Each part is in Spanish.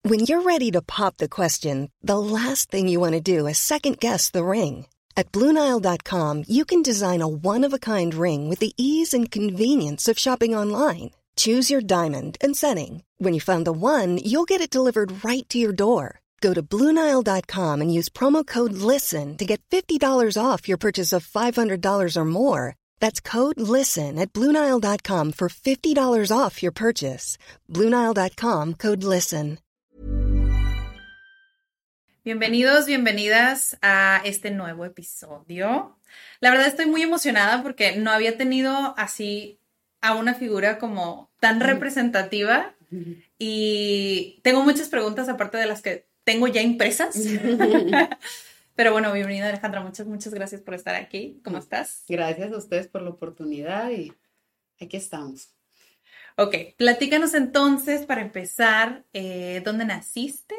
When you're ready to pop the question, the last thing you want to do is second-guess the ring. At BlueNile.com, you can design a one-of-a-kind ring with the ease and convenience of shopping online. Choose your diamond and setting. When you find the one, you'll get it delivered right to your door. Go to BlueNile.com and use promo code LISTEN to get $50 off your purchase of $500 or more. That's code LISTEN at BlueNile.com for $50 off your purchase. BlueNile.com, code LISTEN. Bienvenidos, bienvenidas a este nuevo episodio. La verdad estoy muy emocionada porque no había tenido así a una figura como tan representativa y tengo muchas preguntas aparte de las que tengo ya impresas. Pero bueno, bienvenida Alejandra, muchas gracias por estar aquí. ¿Cómo estás? Gracias a ustedes por la oportunidad y aquí estamos. Ok, platícanos entonces para empezar, ¿dónde naciste?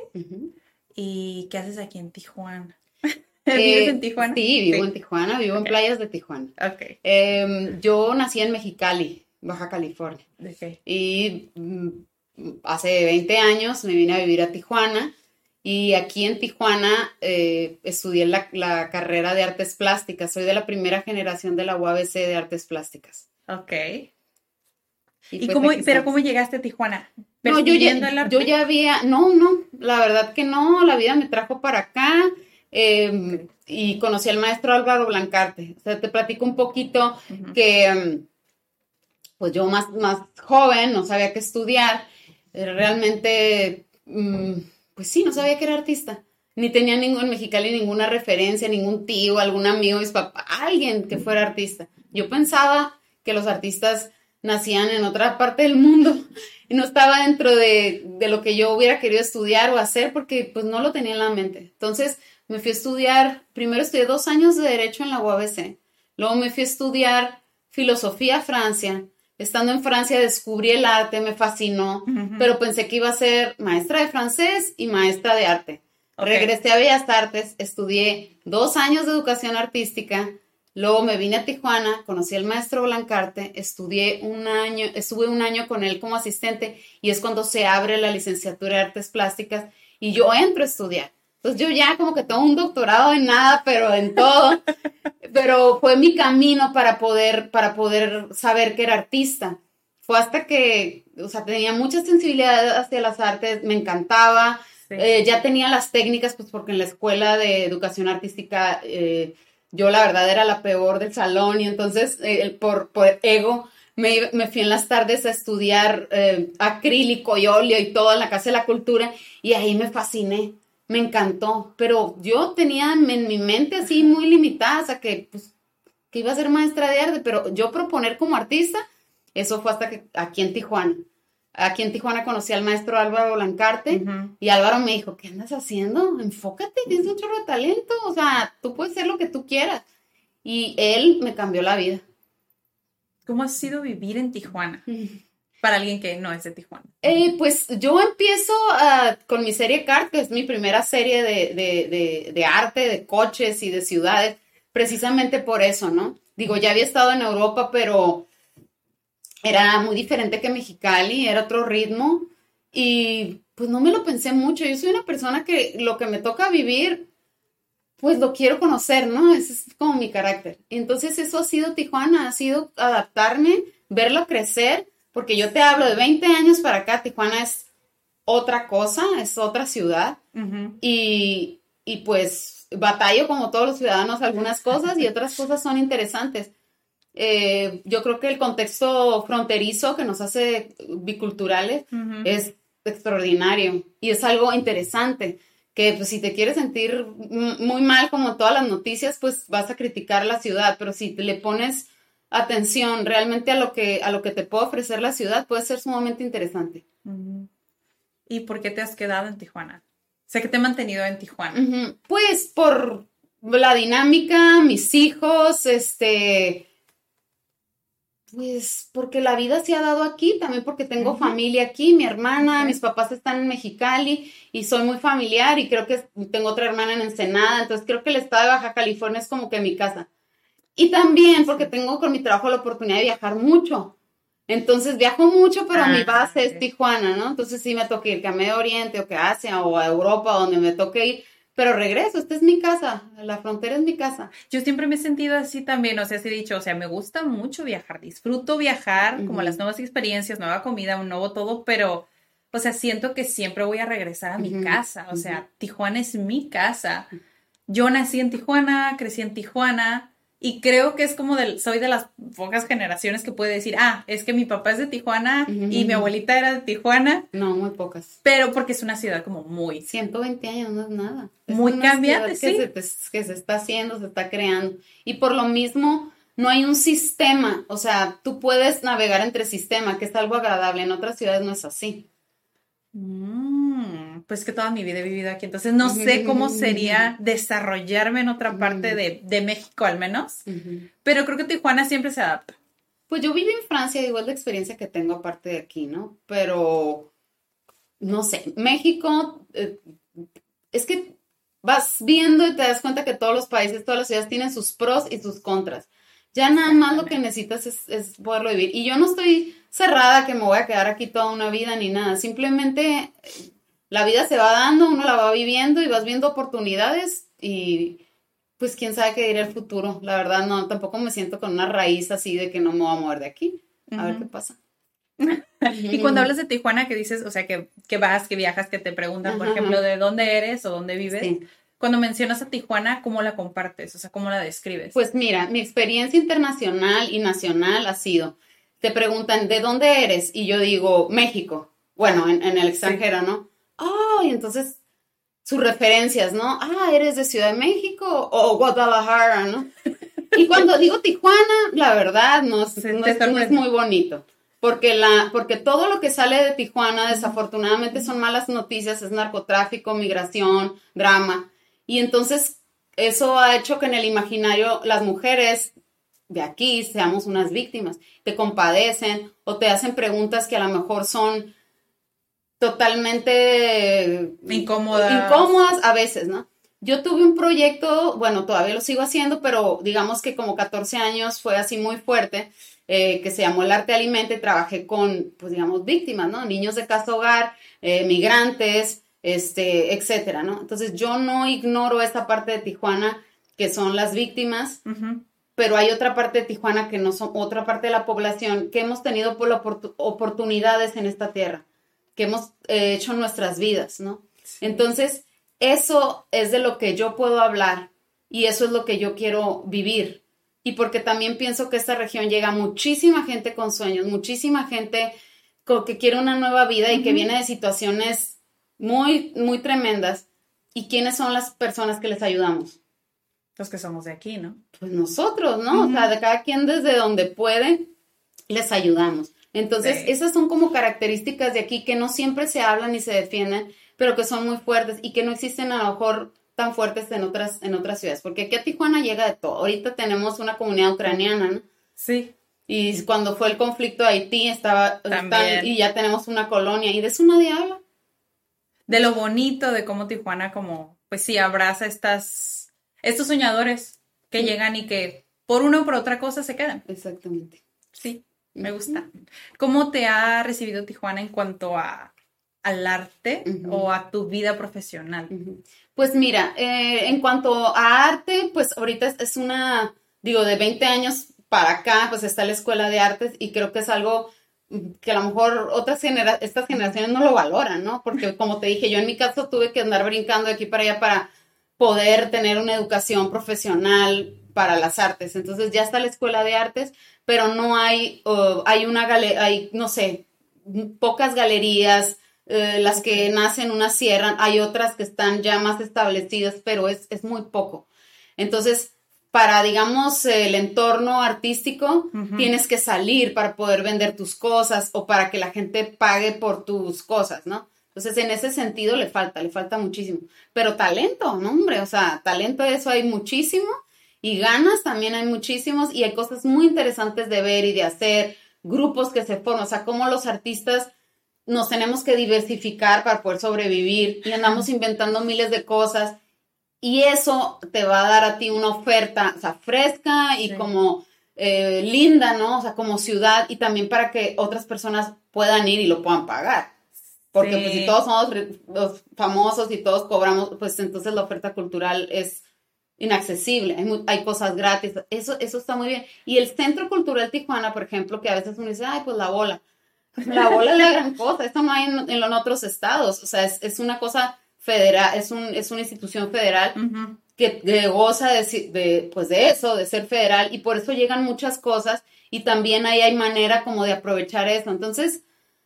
¿Y qué haces aquí en Tijuana? ¿Vives en Tijuana? Sí, vivo en Tijuana, vivo en playas de Tijuana. Okay. Yo nací en Mexicali, Baja California. Okay. Y hace 20 años me vine a vivir a Tijuana. Y aquí en Tijuana estudié la carrera de artes plásticas. Soy de la primera generación de la UABC de artes plásticas. Ok. ¿Y cómo llegaste a Tijuana? No, yo ya había, la verdad que no, la vida me trajo para acá y conocí al maestro Álvaro Blancarte. O sea, te platico un poquito que pues yo más joven, no sabía qué estudiar, realmente, pues sí, no sabía que era artista. Ni tenía en Mexicali ninguna referencia, ningún tío, algún amigo, mis papás, alguien que fuera artista. Yo pensaba que los artistas nacían en otra parte del mundo y no estaba dentro de lo que yo hubiera querido estudiar o hacer porque pues no lo tenía en la mente. Entonces me fui a estudiar, primero estudié 2 años de Derecho en la UABC, luego me fui a estudiar Filosofía a Francia. Estando en Francia descubrí el arte, me fascinó, pero pensé que iba a ser maestra de francés y maestra de arte. Okay. Regresé a Bellas Artes, estudié 2 años de educación artística. Luego me vine a Tijuana, conocí al maestro Blancarte, estuve un año con él como asistente y es cuando se abre la licenciatura de Artes Plásticas y yo entro a estudiar. Entonces yo ya como que tengo un doctorado en nada, pero en todo. Pero fue mi camino para poder saber que era artista. Fue hasta que, o sea, tenía mucha sensibilidad hacia las artes, me encantaba. Sí. Ya tenía las técnicas, pues porque en la escuela de educación artística yo la verdad era la peor del salón y entonces por ego me fui en las tardes a estudiar acrílico y óleo y todo en la Casa de la Cultura y ahí me fasciné, me encantó, pero yo tenía en mi mente así muy limitada, o sea que iba a ser maestra de arte, pero yo proponer como artista, eso fue hasta que aquí en Tijuana. Aquí en Tijuana conocí al maestro Álvaro Blancarte y Álvaro me dijo, ¿qué andas haciendo? Enfócate, tienes un chorro de talento, o sea, tú puedes ser lo que tú quieras. Y él me cambió la vida. ¿Cómo ha sido vivir en Tijuana para alguien que no es de Tijuana? Pues yo empiezo con mi serie Cart, que es mi primera serie de arte, de coches y de ciudades, precisamente por eso, ¿no? Digo, ya había estado en Europa, pero era muy diferente que Mexicali, era otro ritmo y pues no me lo pensé mucho. Yo soy una persona que lo que me toca vivir, pues lo quiero conocer, ¿no? Ese es como mi carácter. Entonces eso ha sido Tijuana, ha sido adaptarme, verlo crecer, porque yo te hablo de 20 años para acá, Tijuana es otra cosa, es otra ciudad y pues batallo como todos los ciudadanos algunas cosas y otras cosas son interesantes. Yo creo que el contexto fronterizo que nos hace biculturales es extraordinario y es algo interesante que pues, si te quieres sentir muy mal como todas las noticias pues vas a criticar la ciudad, pero si te le pones atención realmente a lo que te puede ofrecer la ciudad puede ser sumamente interesante. ¿Y por qué te has quedado en Tijuana? Sé que te he mantenido en Tijuana. Pues por la dinámica, mis hijos, pues porque la vida se ha dado aquí, también porque tengo familia aquí, mi hermana, mis papás están en Mexicali y soy muy familiar y creo que tengo otra hermana en Ensenada, entonces creo que el estado de Baja California es como que mi casa. Y también porque tengo con mi trabajo la oportunidad de viajar mucho. Entonces viajo mucho, pero mi base ok. es Tijuana, ¿no? Entonces sí me toca ir que a Medio Oriente o que a Asia o a Europa, donde me toque ir, pero regreso, esta es mi casa, la frontera es mi casa. Yo siempre me he sentido así también, o sea, sí he dicho, o sea, me gusta mucho viajar, disfruto viajar, como las Ujú, nuevas experiencias, nueva comida, un nuevo todo, pero, o sea, siento que siempre voy a regresar a mi ujú, casa, o ujú. sea, Tijuana es mi casa. Yo nací en Tijuana, crecí en Tijuana y creo que es como soy de las pocas generaciones que puede decir, ah, es que mi papá es de Tijuana Ujú, y mi ujú. abuelita era de Tijuana, No, muy pocas. pero porque es una ciudad como muy, 120 años no es nada. Es muy una cambiante, ciudad sí. que se está haciendo, se está creando. Y por lo mismo, no hay un sistema. O sea, tú puedes navegar entre sistemas, que es algo agradable. En otras ciudades no es así. Pues que toda mi vida he vivido aquí, entonces no sé cómo sería desarrollarme en otra parte de México al menos, pero creo que Tijuana siempre se adapta. Pues yo viví en Francia, igual la experiencia que tengo aparte de aquí, ¿no? Pero, no sé, México, es que vas viendo y te das cuenta que todos los países, todas las ciudades tienen sus pros y sus contras. Ya nada más lo que Exactamente. necesitas es poderlo vivir. Y yo no estoy cerrada que me voy a quedar aquí toda una vida ni nada. Simplemente la vida se va dando, uno la va viviendo y vas viendo oportunidades y pues quién sabe qué dirá el futuro. La verdad no, tampoco me siento con una raíz así de que no me voy a mover de aquí. A ver qué Ujú. pasa. Y cuando hablas de Tijuana, que dices, o sea, que vas, que viajas, que te preguntan, por Ajá, ejemplo, ajá. de dónde eres o dónde vives, Sí. cuando mencionas a Tijuana, ¿cómo la compartes? O sea, ¿cómo la describes? Pues mira, mi experiencia internacional y nacional ha sido, te preguntan, ¿de dónde eres? Y yo digo, México. Bueno, en el Sí. extranjero, ¿no? Oh, y entonces sus referencias, ¿no? Ah, ¿eres de Ciudad de México o Guadalajara, ¿no? Y cuando digo Tijuana, la verdad Te no es sorprende. muy bonito. Porque todo lo que sale de Tijuana, desafortunadamente, son malas noticias, es narcotráfico, migración, drama. Y entonces, eso ha hecho que en el imaginario las mujeres de aquí seamos unas víctimas. Te compadecen o te hacen preguntas que a lo mejor son totalmente Incómodas. incómodas a veces, ¿no? Yo tuve un proyecto, bueno, todavía lo sigo haciendo, pero digamos que como 14 años fue así muy fuerte, que se llamó El Arte Alimenta y trabajé con, pues digamos, víctimas, ¿no? Niños de casa hogar, migrantes, etcétera, ¿no? Entonces yo no ignoro esta parte de Tijuana que son las víctimas, Ujú. pero hay otra parte de Tijuana que no son, otra parte de la población que hemos tenido por oportunidades en esta tierra, que hemos hecho nuestras vidas, ¿no? Sí. Entonces, eso es de lo que yo puedo hablar y eso es lo que yo quiero vivir. Y porque también pienso que esta región llega muchísima gente con sueños, muchísima gente que quiere una nueva vida y que Ujú. viene de situaciones muy, muy tremendas. ¿Y quiénes son las personas que les ayudamos? Los que somos de aquí, ¿no? Pues nosotros, ¿no? O sea, Ujú. de cada quien desde donde puede, les ayudamos. Entonces, Sí. esas son como características de aquí que no siempre se hablan ni se defienden, pero que son muy fuertes y que no existen a lo mejor tan fuertes en otras ciudades. Porque aquí a Tijuana llega de todo. Ahorita tenemos una comunidad ucraniana, ¿no? Sí, Y cuando fue el conflicto de Haití, y también. ya tenemos una colonia, y de eso nadie habla. De lo bonito de cómo Tijuana como, pues sí, abraza estos soñadores que Sí, llegan y que por una o por otra cosa se quedan. exactamente. Sí, me Ujú, gusta. ¿Cómo te ha recibido Tijuana en cuanto al arte ujú. o a tu vida profesional? Ujú. Pues mira, en cuanto a arte, pues ahorita es una, digo, de 20 años para acá, pues está la Escuela de Artes y creo que es algo que a lo mejor estas generaciones no lo valoran, ¿no? Porque como te dije, yo en mi caso tuve que andar brincando de aquí para allá para poder tener una educación profesional para las artes. Entonces ya está la Escuela de Artes, pero no hay, hay una galería, hay, no sé, pocas galerías, las Ok. que nacen, unas cierran, hay otras que están ya más establecidas, pero es muy poco. Entonces, para, digamos, el entorno artístico, Ujú. tienes que salir para poder vender tus cosas o para que la gente pague por tus cosas, ¿no? Entonces, en ese sentido le falta muchísimo. Pero talento, ¿no, hombre? O sea, talento de eso hay muchísimo y ganas también hay muchísimos y hay cosas muy interesantes de ver y de hacer, grupos que se forman, o sea, cómo los artistas nos tenemos que diversificar para poder sobrevivir y andamos inventando miles de cosas y eso te va a dar a ti una oferta, o sea, fresca y Sí. como linda, ¿no? O sea, como ciudad, y también para que otras personas puedan ir y lo puedan pagar. Porque pues si todos somos los famosos y todos cobramos, pues entonces la oferta cultural es inaccesible, hay cosas gratis, eso está muy bien. Y el Centro Cultural Tijuana, por ejemplo, que a veces uno dice, ay, pues la bola es la gran cosa, esto no hay en otros estados, o sea, es una cosa federal, es una institución federal que goza pues de eso, de ser federal, y por eso llegan muchas cosas, y también ahí hay manera como de aprovechar eso, entonces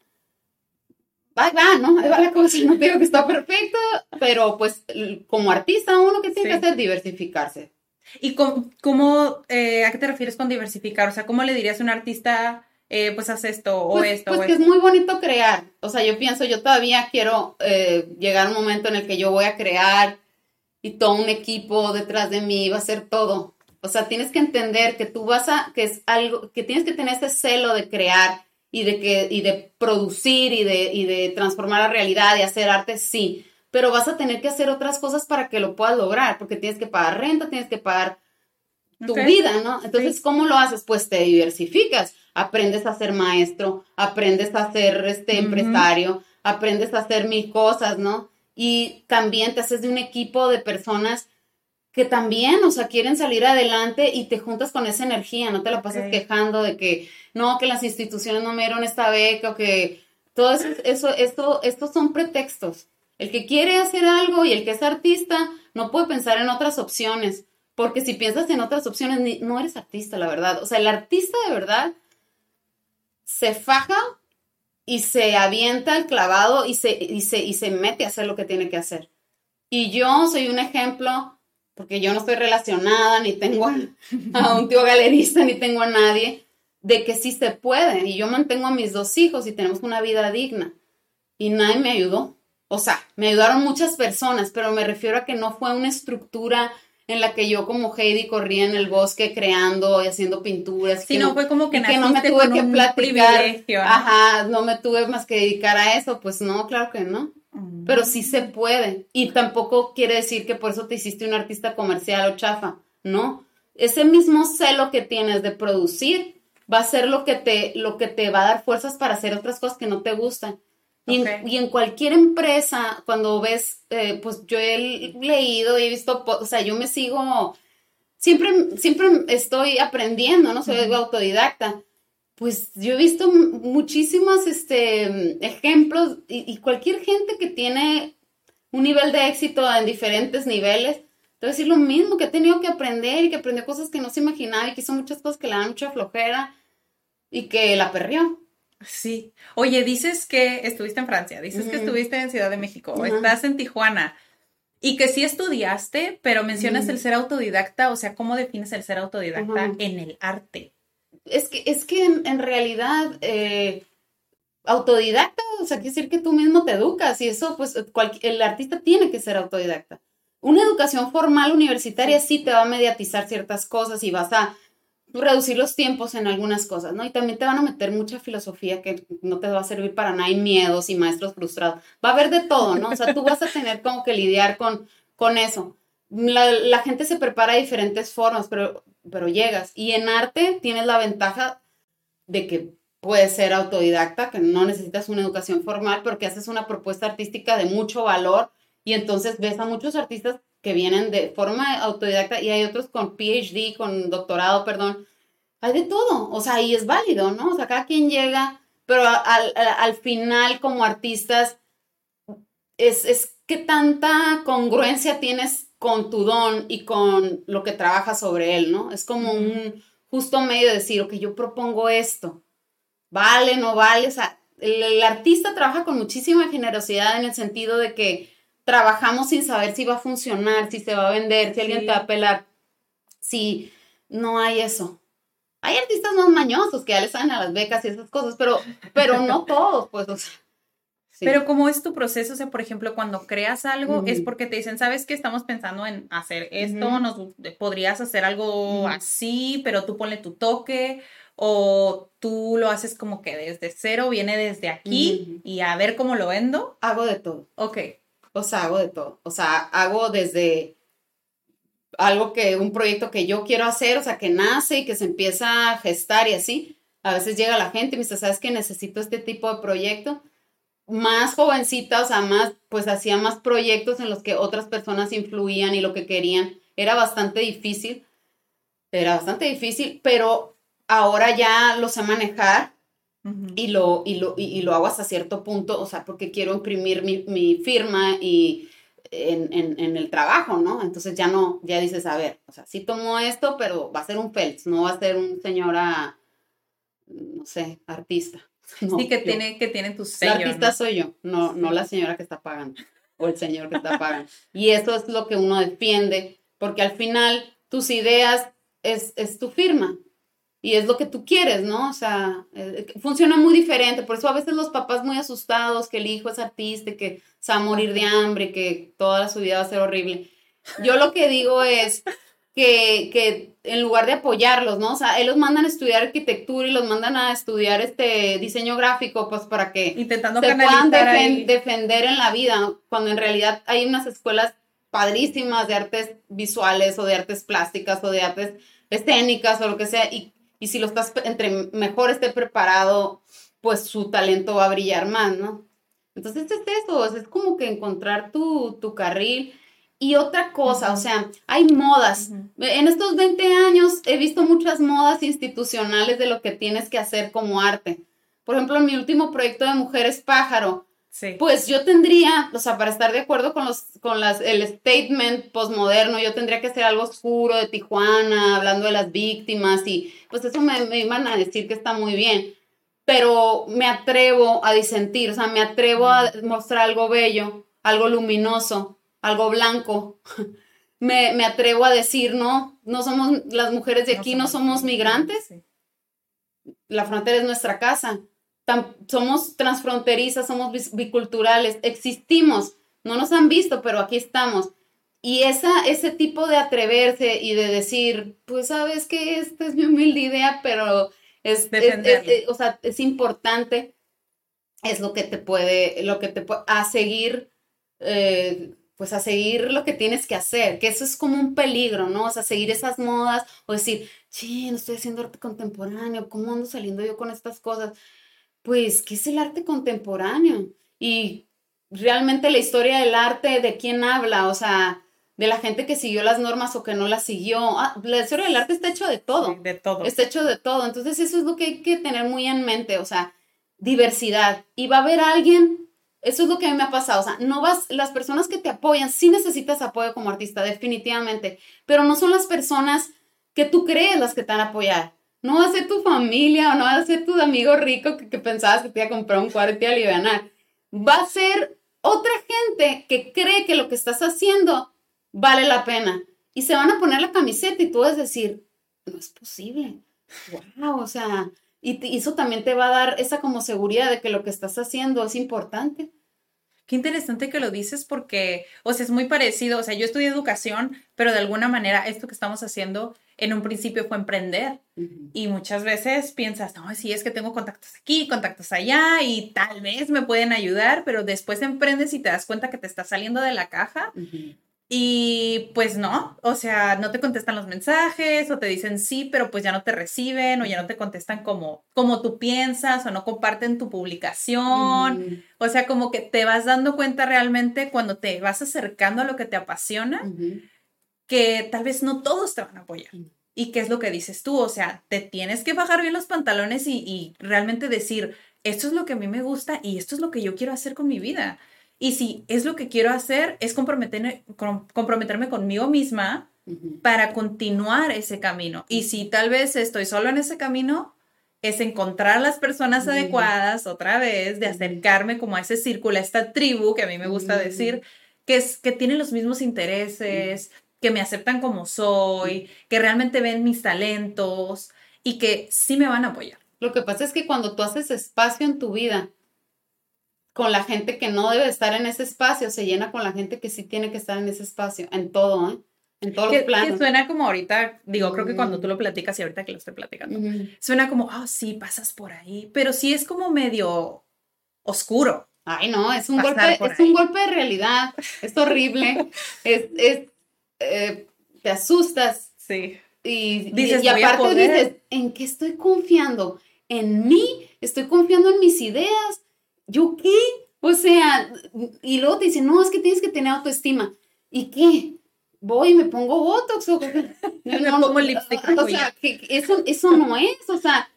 ahí va, ¿no? Ahí va la cosa, no digo que está perfecto, pero pues como artista uno que tiene que hacer diversificarse. ¿Y cómo a qué te refieres con diversificar? O sea, ¿cómo le dirías a un artista, pues haz esto o esto? Pues que es muy bonito crear. O sea, yo todavía quiero llegar a un momento en el que yo voy a crear y todo un equipo detrás de mí va a hacer todo. O sea, tienes que entender que que es algo, que tienes que tener ese celo de crear y de producir y de transformar la realidad y hacer arte, sí, pero vas a tener que hacer otras cosas para que lo puedas lograr, porque tienes que pagar renta, tienes que pagar tu vida, ¿no? Entonces, ¿cómo lo haces? Pues te diversificas, aprendes a ser maestro, aprendes a ser empresario, aprendes a hacer mil cosas, ¿no? Y también te haces de un equipo de personas que también, o sea, quieren salir adelante y te juntas con esa energía, no te la pasas quejando de que, no, que las instituciones no me dieron esta beca o que todo estos son pretextos. El que quiere hacer algo y el que es artista no puede pensar en otras opciones, porque si piensas en otras opciones, no eres artista, la verdad. O sea, el artista de verdad se faja y se avienta el clavado y se mete a hacer lo que tiene que hacer. Y yo soy un ejemplo, porque yo no estoy relacionada, ni tengo a un tío galerista, ni tengo a nadie, de que sí se puede. Y yo mantengo a mis 2 hijos y tenemos una vida digna. Y nadie me ayudó. O sea, me ayudaron muchas personas, pero me refiero a que no fue una estructura en la que yo como Heidi corría en el bosque creando y haciendo pinturas. Sí, no fue como que no me tuve que platicar. Privilegio, ¿no? Ajá, no me tuve más que dedicar a eso. Pues no, claro que no. Pero sí se puede. Y tampoco quiere decir que por eso te hiciste un artista comercial o chafa. No. Ese mismo celo que tienes de producir va a ser lo que te va a dar fuerzas para hacer otras cosas que no te gustan. Y en cualquier empresa, cuando ves, pues yo he leído y he visto, o sea, yo me sigo, siempre estoy aprendiendo, ¿no? Soy autodidacta. Pues yo he visto muchísimos ejemplos y cualquier gente que tiene un nivel de éxito en diferentes niveles, te voy a decir lo mismo, que ha tenido que aprender y que aprendió cosas que no se imaginaba y que hizo muchas cosas que le dan mucha flojera y que la perrió. Sí. Oye, dices que estuviste en Francia, dices que estuviste en Ciudad de México, estás en Tijuana y que sí estudiaste, pero mencionas el ser autodidacta, o sea, ¿cómo defines el ser autodidacta en el arte? Es que en realidad autodidacta, o sea, quiere decir que tú mismo te educas y eso, pues el artista tiene que ser autodidacta. Una educación formal universitaria sí te va a mediatizar ciertas cosas y vas a reducir los tiempos en algunas cosas, ¿no? Y también te van a meter mucha filosofía que no te va a servir para nada y miedos y maestros frustrados. Va a haber de todo, ¿no? O sea, tú vas a tener como que lidiar con eso. La gente se prepara de diferentes formas, pero llegas. Y en arte tienes la ventaja de que puedes ser autodidacta, que no necesitas una educación formal, pero que haces una propuesta artística de mucho valor y entonces ves a muchos artistas que vienen de forma autodidacta y hay otros con PhD, con doctorado, perdón. Hay de todo, o sea, y es válido, ¿no? O sea, cada quien llega, pero al final como artistas es que tanta congruencia tienes con tu don y con lo que trabajas sobre él, ¿no? Es como un justo medio de decir, ok, yo propongo esto, ¿vale, no vale? O sea, el artista trabaja con muchísima generosidad en el sentido de que trabajamos sin saber si va a funcionar, si se va a vender, si alguien te va a pelar. Si no hay eso. Hay artistas más mañosos que ya les salen a las becas y esas cosas, pero no todos, pues, o sea. Sí. Pero ¿cómo es tu proceso? O sea, por ejemplo, cuando creas algo, es porque te dicen, ¿sabes qué? Estamos pensando en hacer esto, podrías hacer algo así, pero tú ponle tu toque, o tú lo haces como que desde cero, viene desde aquí, y a ver cómo lo vendo. Hago de todo. Ok. O sea, hago de todo. O sea, hago desde un proyecto que yo quiero hacer, o sea, que nace y que se empieza a gestar y así. A veces llega la gente y me dice, ¿sabes qué? Necesito este tipo de proyecto. Más jovencita, o sea, pues hacía más proyectos en los que otras personas influían y lo que querían. Era bastante difícil, pero ahora ya lo sé manejar. Uh-huh. y lo hago hasta cierto punto, o sea, porque quiero imprimir mi firma y en el trabajo, ¿no? Entonces ya dices, a ver, o sea, sí tomo esto, pero va a ser un Phelps, no va a ser un señora, no sé, artista. No, sí, que tiene tu sello. La artista, ¿no? Soy yo, no la señora que está pagando o el señor que está pagando. Y eso es lo que uno defiende, porque al final tus ideas es tu firma. Y es lo que tú quieres, ¿no? O sea, funciona muy diferente. Por eso a veces los papás muy asustados que el hijo es artista, que se va a morir de hambre, que toda su vida va a ser horrible. Yo lo que digo es que en lugar de apoyarlos, ¿no? O sea, ellos mandan a estudiar arquitectura y los mandan a estudiar diseño gráfico, pues para que intentando se puedan defender en la vida, cuando en realidad hay unas escuelas padrísimas de artes visuales o de artes plásticas o de artes escénicas o lo que sea, y si lo estás, entre mejor esté preparado, pues su talento va a brillar más, ¿no? Entonces es eso, es como que encontrar tu carril. Y otra cosa, uh-huh. O sea, hay modas. Uh-huh. En estos 20 años he visto muchas modas institucionales de lo que tienes que hacer como arte. Por ejemplo, en mi último proyecto de Mujeres Pájaro, sí. Pues yo tendría, o sea, para estar de acuerdo con el statement postmoderno, yo tendría que hacer algo oscuro de Tijuana, hablando de las víctimas, y pues eso me iban a decir que está muy bien, pero me atrevo a disentir, o sea, me atrevo a mostrar algo bello, algo luminoso, algo blanco. Me atrevo a decir, no somos las mujeres de aquí, no somos migrantes, sí. La frontera es nuestra casa. Somos transfronterizas, somos biculturales, existimos, no nos han visto, pero aquí estamos. Y ese tipo de atreverse y de decir, pues sabes que esta es mi humilde idea, pero es importante, es lo que te puede a seguir, pues a seguir lo que tienes que hacer, que eso es como un peligro, ¿no? O sea, seguir esas modas o decir, no estoy haciendo arte contemporáneo, ¿cómo ando saliendo yo con estas cosas? Pues, ¿qué es el arte contemporáneo? Y realmente la historia del arte, ¿de quién habla? O sea, de la gente que siguió las normas o que no las siguió. La historia del arte está hecho de todo. Sí, de todo. Está hecho de todo. Entonces, eso es lo que hay que tener muy en mente. O sea, diversidad. Y va a haber alguien, eso es lo que a mí me ha pasado. O sea, las personas que te apoyan, sí necesitas apoyo como artista, definitivamente. Pero no son las personas que tú crees las que te van a apoyar. No va a ser tu familia o no va a ser tu amigo rico que pensabas que te iba a comprar un cuadro y te iba a alivianar. Va a ser otra gente que cree que lo que estás haciendo vale la pena. Y se van a poner la camiseta y tú vas a decir, no es posible. Wow, o sea, y eso también te va a dar esa como seguridad de que lo que estás haciendo es importante. Qué interesante que lo dices porque, o sea, es muy parecido. O sea, yo estudié educación, pero de alguna manera esto que estamos haciendo en un principio fue emprender. Uh-huh. Y muchas veces piensas, no, sí, es que tengo contactos aquí, contactos allá y tal vez me pueden ayudar, pero después emprendes y te das cuenta que te estás saliendo de la caja. Uh-huh. Y pues no, o sea, no te contestan los mensajes o te dicen sí, pero pues ya no te reciben o ya no te contestan como tú piensas o no comparten tu publicación. Uh-huh. O sea, como que te vas dando cuenta realmente cuando te vas acercando a lo que te apasiona, uh-huh, que tal vez no todos te van a apoyar. Uh-huh. ¿Y qué es lo que dices tú? O sea, te tienes que bajar bien los pantalones y realmente decir, esto es lo que a mí me gusta y esto es lo que yo quiero hacer con mi vida. Y si es lo que quiero hacer, es comprometerme conmigo misma, uh-huh, para continuar ese camino. Y si tal vez estoy solo en ese camino, es encontrar las personas, uh-huh, adecuadas otra vez, de acercarme como a ese círculo, a esta tribu, que a mí me gusta, uh-huh, decir, que tienen los mismos intereses, uh-huh, que me aceptan como soy, uh-huh, que realmente ven mis talentos y que sí me van a apoyar. Lo que pasa es que cuando tú haces espacio en tu vida con la gente que no debe estar en ese espacio, se llena con la gente que sí tiene que estar en ese espacio, en todo, ¿eh? En todos los planos. Que suena como ahorita, digo, creo que cuando tú lo platicas y ahorita que lo estoy platicando, uh-huh, suena como, sí, pasas por ahí, pero sí es como medio oscuro. Ay, no, es un golpe de realidad, es horrible, te asustas. Sí. Y dices, aparte dices, ¿en qué estoy confiando? ¿En mí? ¿Estoy confiando en mis ideas? ¿Yo qué? O sea, y luego te dicen, no, es que tienes que tener autoestima. ¿Y qué? ¿Voy y me pongo botox? ¿O qué? Me pongo lipstick. O sea, que eso no es, o sea,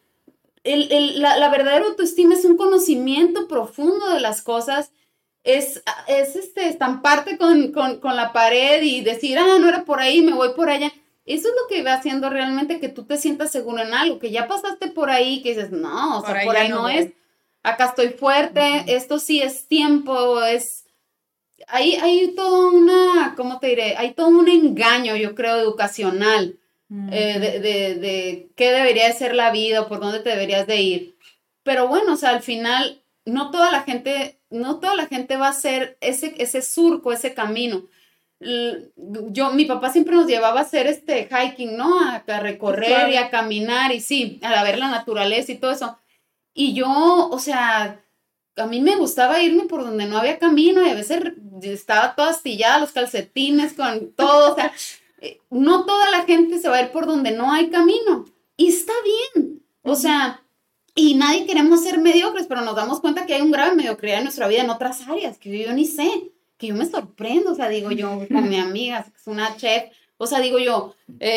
la verdadera autoestima es un conocimiento profundo de las cosas, es estamparte con la pared y decir, no era por ahí, me voy por allá. Eso es lo que va haciendo realmente que tú te sientas seguro en algo, que ya pasaste por ahí, que dices, no, o sea, por ahí no es, acá estoy fuerte, esto sí es tiempo, hay todo ¿cómo te diré? Hay todo un engaño, yo creo, educacional, de qué debería de ser la vida o por dónde te deberías de ir. Pero bueno, o sea, al final, no toda la gente va a hacer ese surco, ese camino. Mi papá siempre nos llevaba a hacer hiking, ¿no? A recorrer y a caminar y sí, a ver la naturaleza y todo eso. Y yo, o sea, a mí me gustaba irme por donde no había camino y a veces estaba toda astillada, los calcetines con todo, o sea, no toda la gente se va a ir por donde no hay camino y está bien, o sea, y nadie queremos ser mediocres, pero nos damos cuenta que hay un grave mediocridad en nuestra vida en otras áreas que yo ni sé, que yo me sorprendo, o sea, digo yo, con mi amiga, que es una chef, o sea, digo yo,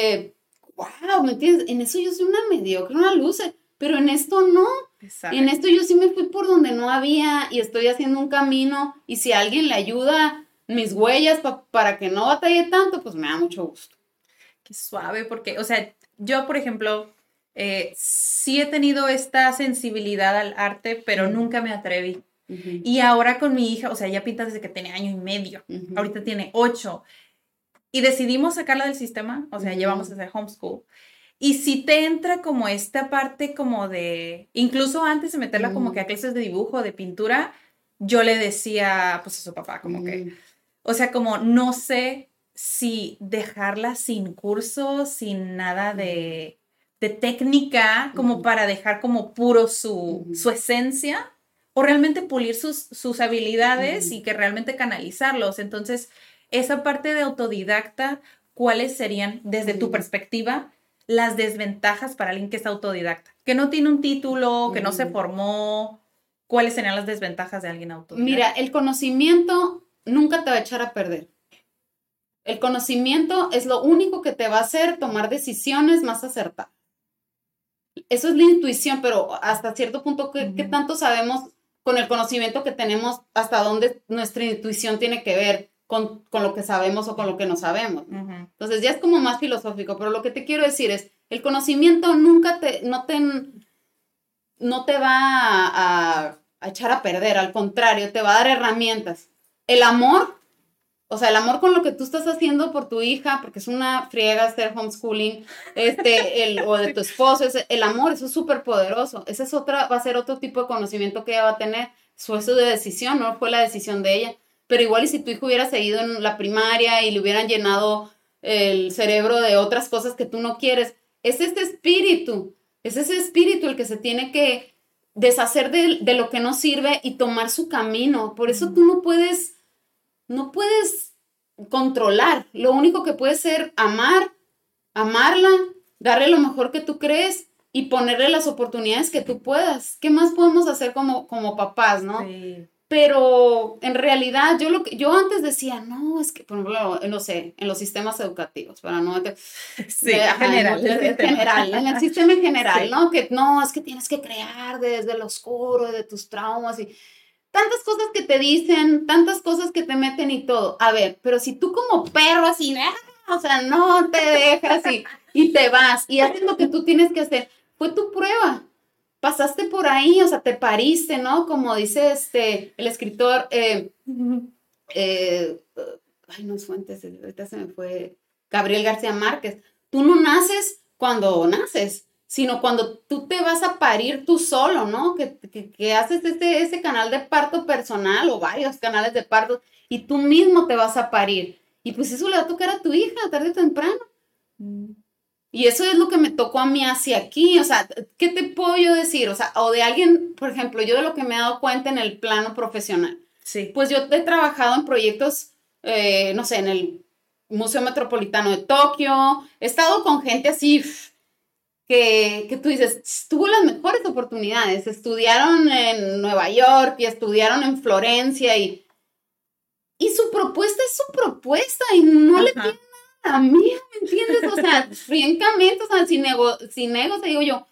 wow, ¿me entiendes? En eso yo soy una mediocre, una loser, pero en esto no. Exacto. En esto yo sí me fui por donde no había y estoy haciendo un camino y si alguien le ayuda mis huellas para que no batalle tanto, pues me da mucho gusto. Qué suave, porque, o sea, yo, por ejemplo, sí he tenido esta sensibilidad al arte, pero nunca me atreví. Y ahora con mi hija, o sea, ella pinta desde que tenía 1 año y medio, ahorita tiene 8, y decidimos sacarla del sistema, o sea, llevamos a hacer homeschool. Y si te entra como esta parte como de, incluso antes de meterla como que a clases de dibujo, de pintura, yo le decía pues a su papá como que, o sea, como no sé si dejarla sin curso, sin nada de técnica, como para dejar como puro su esencia, o realmente pulir sus habilidades y que realmente canalizarlos. Entonces, esa parte de autodidacta, ¿cuáles serían desde tu perspectiva las desventajas para alguien que es autodidacta? Que no tiene un título, que no se formó. ¿Cuáles serían las desventajas de alguien autodidacta? Mira, el conocimiento nunca te va a echar a perder. El conocimiento es lo único que te va a hacer tomar decisiones más acertadas. Eso es la intuición, pero hasta cierto punto, ¿qué tanto sabemos con el conocimiento que tenemos, hasta dónde nuestra intuición tiene que ver con lo que sabemos o con lo que no sabemos? Entonces ya es como más filosófico, pero lo que te quiero decir es, el conocimiento nunca no te va a echar a perder, al contrario, te va a dar herramientas. El amor, o sea, el amor con lo que tú estás haciendo por tu hija, porque es una friega hacer homeschooling, o de tu esposo, el amor, eso es súper poderoso. Esa es va a ser otro tipo de conocimiento que ella va a tener. Eso de decisión, no fue la decisión de ella. Pero igual y si tu hijo hubiera seguido en la primaria y le hubieran llenado el cerebro de otras cosas que tú no quieres, es ese espíritu el que se tiene que deshacer de lo que no sirve y tomar su camino. Por eso tú no puedes controlar. Lo único que puedes ser amarla, darle lo mejor que tú crees y ponerle las oportunidades que tú puedas. ¿Qué más podemos hacer como papás, no? Sí. Pero en realidad yo antes decía, no, es que, por ejemplo, no sé, en los sistemas educativos, para no... Sí, en el sistema en general, sí. ¿no? Que no, es que tienes que crear desde el oscuro, de tus traumas y tantas cosas que te dicen, tantas cosas que te meten y todo. A ver, pero si tú como perro así, o sea, no te dejas y te vas y haces lo que tú tienes que hacer, fue tu prueba. Pasaste por ahí, o sea, te pariste, ¿no? Como dice el escritor, ay, no es Fuentes, ahorita se me fue, Gabriel García Márquez. Tú no naces cuando naces, sino cuando tú te vas a parir tú solo, ¿no? Que haces ese canal de parto personal o varios canales de parto y tú mismo te vas a parir. Y pues eso le va a tocar a tu hija tarde o temprano. Y eso es lo que me tocó a mí hacia aquí, o sea, ¿qué te puedo yo decir? O sea, o de alguien, por ejemplo, yo de lo que me he dado cuenta en el plano profesional. Sí. Pues yo he trabajado en proyectos, no sé, Museo Metropolitano de Tokio, he estado con gente así que tú dices, tuvo las mejores oportunidades, estudiaron en Nueva York y estudiaron en Florencia y su propuesta es su propuesta y no le tiene nada a mí, ¿me entiendes? O sea, francamente, o sea, sin ego, te digo yo.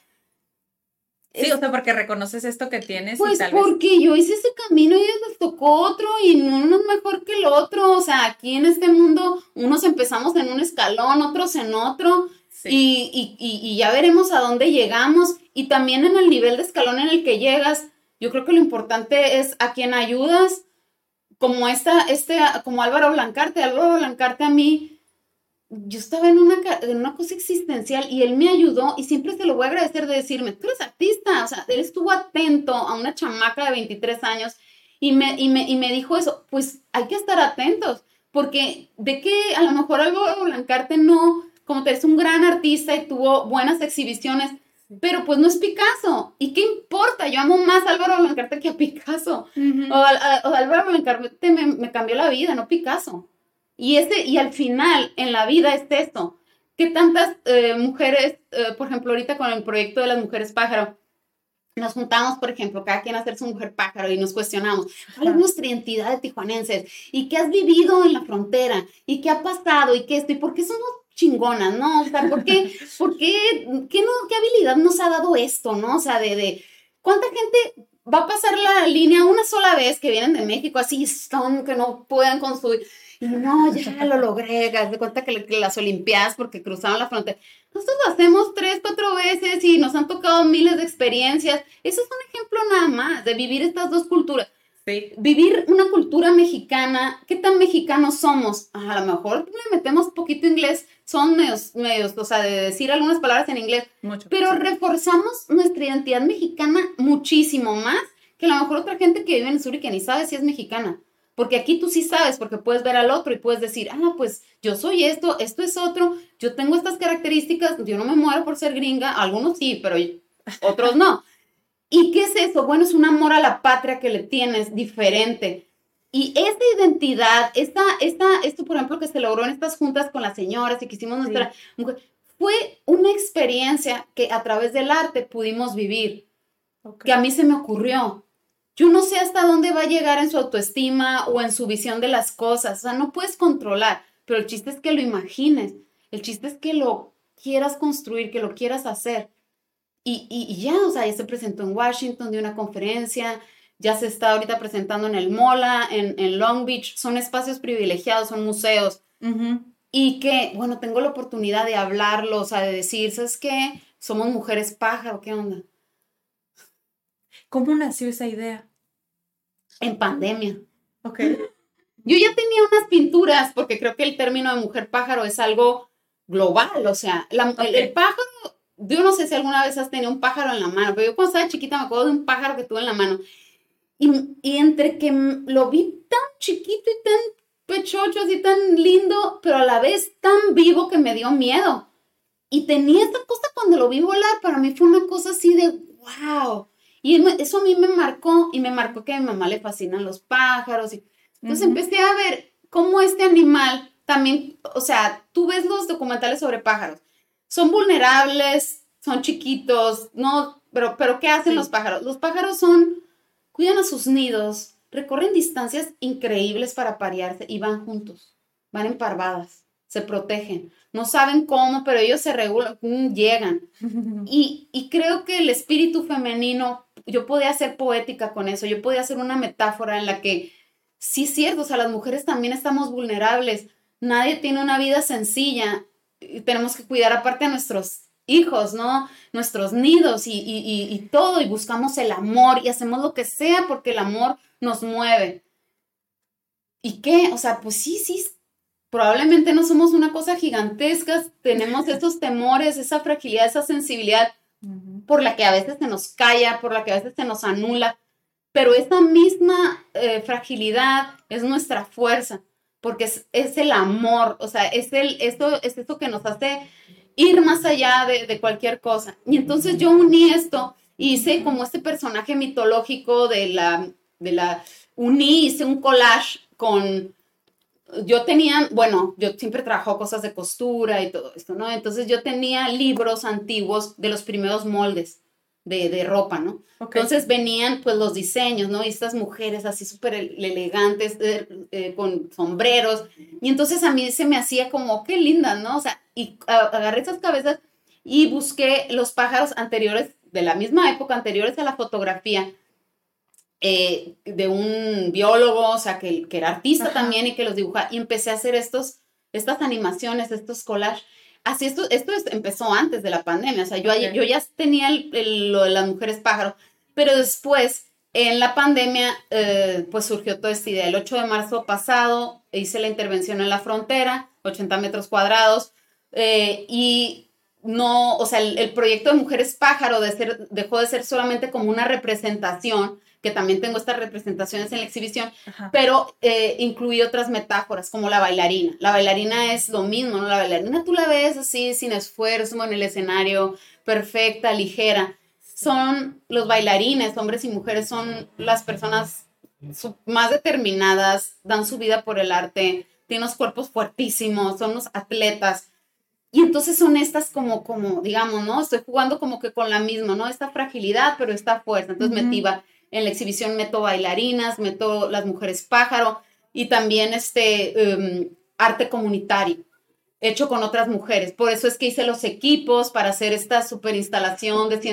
Sí, o sea, porque reconoces esto que tienes. Pues y tal porque vez... yo hice ese camino y a ellos les tocó otro y uno es mejor que el otro. O sea, aquí en este mundo unos empezamos en un escalón, otros en otro. Sí. Y ya veremos a dónde llegamos. Y también en el nivel de escalón en el que llegas, yo creo que lo importante es a quién ayudas. Como como Álvaro Blancarte a mí, yo estaba en una cosa existencial y él me ayudó y siempre se lo voy a agradecer de decirme, tú eres artista, o sea, él estuvo atento a una chamaca de 23 años y me dijo eso, pues hay que estar atentos, porque de que a lo mejor Álvaro Blancarte no, como te es un gran artista y tuvo buenas exhibiciones, pero pues no es Picasso, ¿y qué importa? Yo amo más a Álvaro Blancarte que a Picasso, o Álvaro Blancarte me cambió la vida, no Picasso. Y al final, en la vida es esto, que tantas mujeres, por ejemplo, ahorita con el proyecto de las mujeres pájaro, nos juntamos, por ejemplo, cada quien a hacer su mujer pájaro y nos cuestionamos, ¿cuál es nuestra identidad de tijuanenses? ¿Y qué has vivido en la frontera? ¿Y qué ha pasado? ¿Y qué esto? ¿Y por qué somos chingonas, no? O sea, qué habilidad nos ha dado esto, no? O sea, ¿cuánta gente va a pasar la línea una sola vez que vienen de México así, son que no pueden construir? Y no, ya lo logré, haz de cuenta que las olimpiadas porque cruzaron la frontera. Nosotros lo hacemos 3, 4 veces y nos han tocado miles de experiencias. Eso es un ejemplo nada más de vivir estas dos culturas. Sí. Vivir una cultura mexicana. ¿Qué tan mexicanos somos? A lo mejor le metemos poquito inglés, son medios, o sea, de decir algunas palabras en inglés. Mucho, pero sí. Reforzamos nuestra identidad mexicana muchísimo más que a lo mejor otra gente que vive en el sur y que ni sabe si es mexicana. Porque aquí tú sí sabes, porque puedes ver al otro y puedes decir, pues yo soy esto es otro, yo tengo estas características, yo no me muero por ser gringa, algunos sí, pero otros no. ¿Y qué es eso? Bueno, es un amor a la patria que le tienes diferente. Y esta identidad, esto por ejemplo que se logró en estas juntas con las señoras y que hicimos nuestra mujer, fue una experiencia que a través del arte pudimos vivir, que a mí se me ocurrió. Yo no sé hasta dónde va a llegar en su autoestima o en su visión de las cosas. O sea, no puedes controlar, pero el chiste es que lo imagines. El chiste es que lo quieras construir, que lo quieras hacer. Y ya, o sea, ya se presentó en Washington de una conferencia, ya se está ahorita presentando en el MoLA, en Long Beach. Son espacios privilegiados, son museos. Uh-huh. Y que, bueno, tengo la oportunidad de hablarlo, o sea, de decir, ¿sabes qué? Somos mujeres pájaro, ¿qué onda? ¿Cómo nació esa idea? En pandemia. Ok. Yo ya tenía unas pinturas, porque creo que el término de mujer pájaro es algo global, o sea, el pájaro, yo no sé si alguna vez has tenido un pájaro en la mano, pero yo cuando estaba chiquita me acuerdo de un pájaro que tuve en la mano, y entre que lo vi tan chiquito y tan pechocho, así tan lindo, pero a la vez tan vivo que me dio miedo, y tenía esta cosa cuando lo vi volar, para mí fue una cosa así de wow. Y eso a mí me marcó, y me marcó que a mi mamá le fascinan los pájaros. Entonces empecé a ver cómo este animal también, o sea, tú ves los documentales sobre pájaros, son vulnerables, son chiquitos, no, pero ¿qué hacen los pájaros? Los pájaros cuidan a sus nidos, recorren distancias increíbles para aparearse y van juntos, van en parvadas, se protegen. No saben cómo, pero ellos se regulan, llegan. Y creo que el espíritu femenino, yo podía ser poética con eso, yo podía hacer una metáfora en la que, sí es cierto, o sea, las mujeres también estamos vulnerables, nadie tiene una vida sencilla, y tenemos que cuidar aparte a nuestros hijos, ¿no? Nuestros nidos y todo, y buscamos el amor y hacemos lo que sea porque el amor nos mueve. ¿Y qué? O sea, pues sí, probablemente no somos una cosa gigantesca, tenemos esos temores, esa fragilidad, esa sensibilidad por la que a veces se nos calla, por la que a veces se nos anula, pero esa misma fragilidad es nuestra fuerza, porque es el amor, o sea, es esto que nos hace ir más allá de cualquier cosa. Y entonces yo uní esto y hice como este personaje mitológico hice un collage con yo siempre trabajo cosas de costura y todo esto, ¿no? Entonces yo tenía libros antiguos de los primeros moldes de ropa, ¿no? Okay. Entonces venían pues los diseños, ¿no? Y estas mujeres así súper elegantes, con sombreros, y entonces a mí se me hacía como, qué lindas, ¿no? O sea, y agarré esas cabezas y busqué los pájaros anteriores, de la misma época, anteriores a la fotografía, de un biólogo, o sea, que era artista también y que los dibujaba, y empecé a hacer estas animaciones, estos collages. Así, esto empezó antes de la pandemia, o sea, yo ya tenía lo de las mujeres pájaro, pero después, en la pandemia, pues surgió toda esta idea. El 8 de marzo pasado hice la intervención en la frontera, 80 metros cuadrados, y no, o sea, el proyecto de Mujeres Pájaro dejó de ser solamente como una representación, que también tengo estas representaciones en la exhibición, pero incluí otras metáforas, como la bailarina. La bailarina es lo mismo, ¿no? La bailarina tú la ves así, sin esfuerzo, en el escenario, perfecta, ligera. Son los bailarines, hombres y mujeres, son las personas más determinadas, dan su vida por el arte, tienen unos cuerpos fuertísimos, son unos atletas. Y entonces son estas como digamos, ¿no? Estoy jugando como que con la misma, ¿no? Esta fragilidad, pero esta fuerza. Entonces en la exhibición meto bailarinas, meto las mujeres pájaro y también arte comunitario hecho con otras mujeres. Por eso es que hice los equipos para hacer esta super instalación de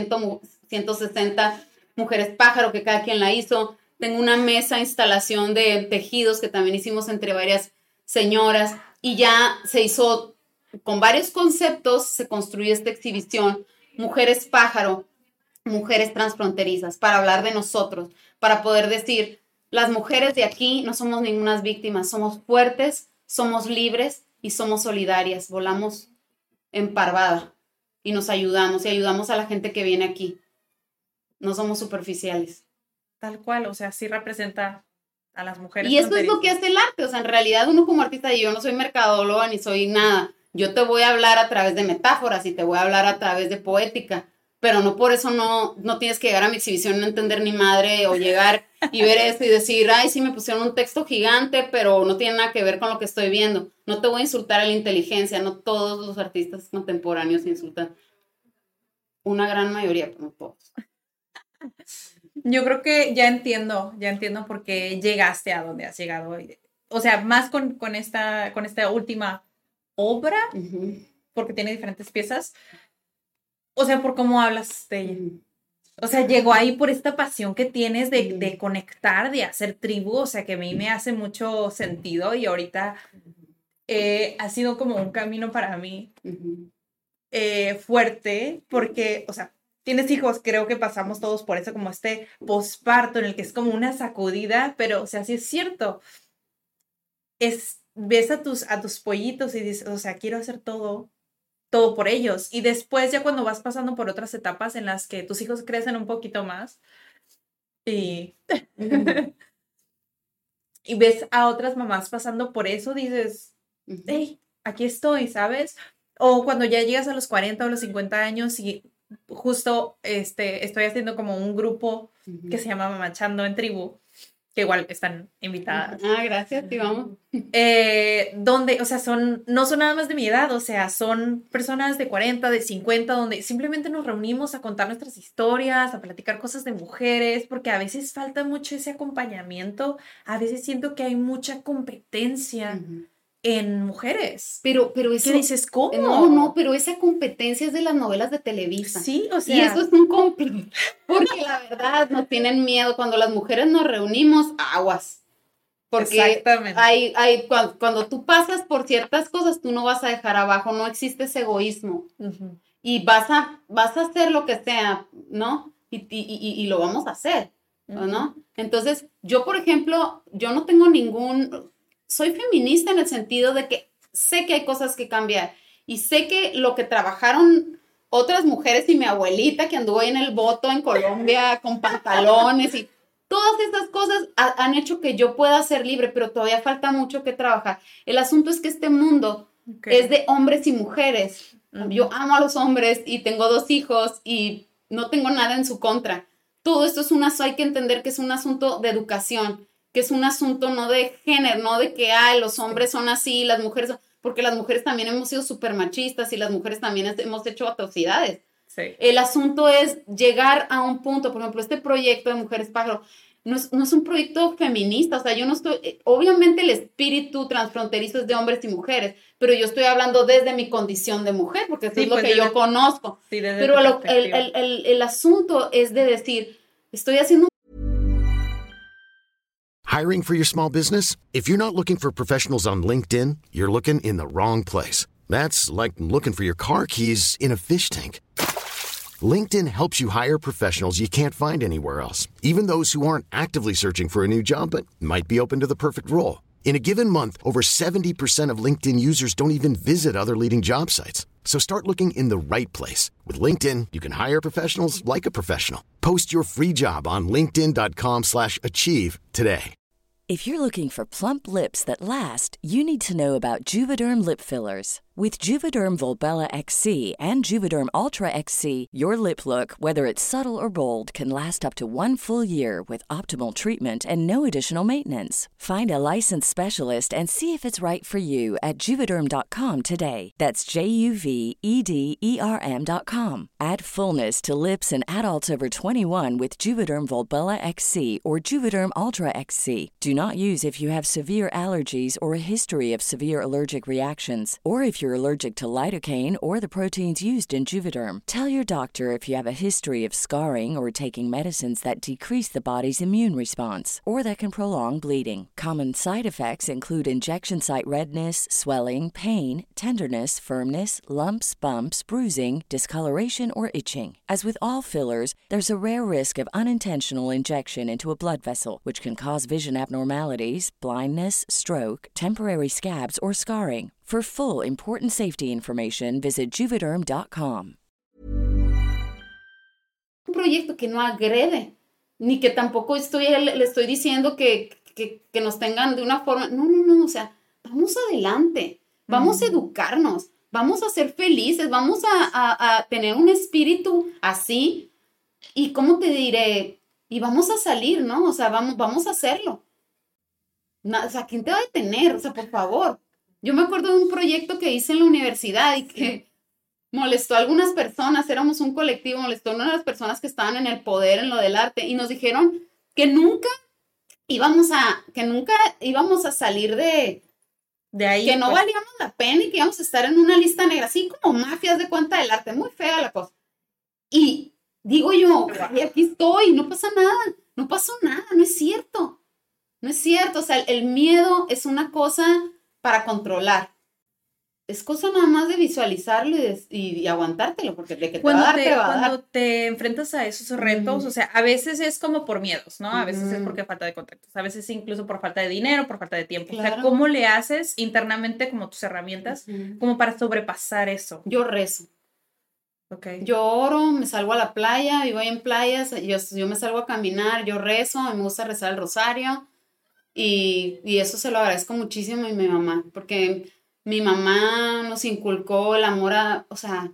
160 mujeres pájaro, que cada quien la hizo. Tengo una mesa instalación de tejidos que también hicimos entre varias señoras, y ya se hizo con varios conceptos, se construyó esta exhibición, Mujeres Pájaro, mujeres transfronterizas, para hablar de nosotros, para poder decir, las mujeres de aquí no somos ninguna víctimas, somos fuertes, somos libres y somos solidarias, volamos en parvada y nos ayudamos, y ayudamos a la gente que viene aquí. No somos superficiales. Tal cual, o sea, sí representa a las mujeres. Y eso es lo que hace el arte, o sea, en realidad uno como artista, y yo no soy mercadóloga ni soy nada, yo te voy a hablar a través de metáforas y te voy a hablar a través de poética, pero no por eso no tienes que llegar a mi exhibición y no entender ni madre, o llegar y ver esto y decir, ay, sí me pusieron un texto gigante, pero no tiene nada que ver con lo que estoy viendo. No te voy a insultar a la inteligencia, no todos los artistas contemporáneos insultan. Una gran mayoría, pero no todos. Yo creo que ya entiendo por qué llegaste a donde has llegado. O sea, más con esta última obra, porque tiene diferentes piezas. O sea, por cómo hablas de ella. O sea, llegó ahí por esta pasión que tienes de conectar, de hacer tribu. O sea, que a mí me hace mucho sentido, y ahorita ha sido como un camino para mí fuerte, porque, o sea, tienes hijos, creo que pasamos todos por eso, como este posparto en el que es como una sacudida, pero, o sea, sí es cierto. Ves a tus pollitos y dices, o sea, quiero hacer todo por ellos. Y después, ya cuando vas pasando por otras etapas en las que tus hijos crecen un poquito más y y ves a otras mamás pasando por eso, dices, hey, aquí estoy, ¿sabes? O cuando ya llegas a los 40 o los 50 años y justo estoy haciendo como un grupo que se llama Mamachando en Tribu, que igual están invitadas. Ah, gracias, sí, vamos. Donde, o sea, no son nada más de mi edad, o sea, son personas de 40, de 50, donde simplemente nos reunimos a contar nuestras historias, a platicar cosas de mujeres, porque a veces falta mucho ese acompañamiento, a veces siento que hay mucha competencia en mujeres. Pero eso... ¿Qué dices? ¿Cómo? No, pero esa competencia es de las novelas de Televisa. Sí, o sea... Y eso es un complot, porque la verdad no tienen miedo. Cuando las mujeres nos reunimos, aguas. Porque cuando tú pasas por ciertas cosas, tú no vas a dejar abajo, no existe ese egoísmo. Y vas a hacer lo que sea, ¿no? Y lo vamos a hacer, ¿no? Entonces, yo, por ejemplo, yo no tengo soy feminista en el sentido de que sé que hay cosas que cambiar, y sé que lo que trabajaron otras mujeres y mi abuelita que anduvo ahí en el Voto en Colombia con pantalones y todas esas cosas han hecho que yo pueda ser libre, pero todavía falta mucho que trabajar. El asunto es que este mundo es de hombres y mujeres. Yo amo a los hombres y tengo 2 hijos y no tengo nada en su contra. Todo esto hay que entender que es un asunto de educación. que es un asunto no de género, no de que los hombres son así, las mujeres son, porque las mujeres también hemos sido súper machistas y las mujeres también hemos hecho atrocidades. Sí. El asunto es llegar a un punto, por ejemplo, este proyecto de Mujeres Pájaro no es un proyecto feminista, o sea, yo no estoy, obviamente el espíritu transfronterizo es de hombres y mujeres, pero yo estoy hablando desde mi condición de mujer, porque eso es lo que yo conozco. Sí, pero el asunto es de decir, estoy haciendo. Hiring for your small business? If you're not looking for professionals on LinkedIn, you're looking in the wrong place. That's like looking for your car keys in a fish tank. LinkedIn helps you hire professionals you can't find anywhere else, even those who aren't actively searching for a new job but might be open to the perfect role. In a given month, over 70% of LinkedIn users don't even visit other leading job sites. So start looking in the right place. With LinkedIn, you can hire professionals like a professional. Post your free job on linkedin.com/achieve today. If you're looking for plump lips that last, you need to know about Juvederm lip fillers. With Juvederm Volbella XC and Juvederm Ultra XC, your lip look, whether it's subtle or bold, can last up to 1 full year with optimal treatment and no additional maintenance. Find a licensed specialist and see if it's right for you at Juvederm.com today. That's JUVEDERM.com. Add fullness to lips in adults over 21 with Juvederm Volbella XC or Juvederm Ultra XC. Do not use if you have severe allergies or a history of severe allergic reactions, or if you're allergic to lidocaine or the proteins used in Juvederm. Tell your doctor if you have a history of scarring or taking medicines that decrease the body's immune response or that can prolong bleeding. Common side effects include injection site redness, swelling, pain, tenderness, firmness, lumps, bumps, bruising, discoloration, or itching. As with all fillers, there's a rare risk of unintentional injection into a blood vessel, which can cause vision abnormalities, blindness, stroke, temporary scabs, or scarring. For full, important safety information, visit Juvederm.com. Un proyecto que no agrede, ni que tampoco le estoy diciendo que nos tengan de una forma. No, o sea, vamos adelante, vamos a educarnos, vamos a ser felices, vamos a tener un espíritu así, y ¿cómo te diré? Y vamos a salir, ¿no? O sea, vamos a hacerlo. O sea, ¿quién te va a detener? O sea, por favor. Yo me acuerdo de un proyecto que hice en la universidad y que molestó a algunas personas, éramos un colectivo, molestó a una de las personas que estaban en el poder en lo del arte y nos dijeron que nunca íbamos a salir de ahí, que no valíamos la pena y que íbamos a estar en una lista negra, así como mafias de cuenta del arte, muy fea la cosa. Y digo yo, aquí estoy, no pasa nada, no pasó nada, no es cierto, o sea, el miedo es una cosa para controlar. Es cosa nada más de visualizarlo y aguantártelo, porque de que te va a dar, te va a dar. Cuando te enfrentas a esos retos, o sea, a veces es como por miedos, ¿no? A veces es porque falta de contactos, a veces incluso por falta de dinero, por falta de tiempo. Claro. O sea, ¿cómo le haces internamente como tus herramientas como para sobrepasar eso? Yo rezo. Okay. Yo oro, me salgo a la playa, vivo ahí en playas, yo me salgo a caminar, yo rezo, me gusta rezar el rosario y eso se lo agradezco muchísimo a mi mamá, porque mi mamá nos inculcó el amor a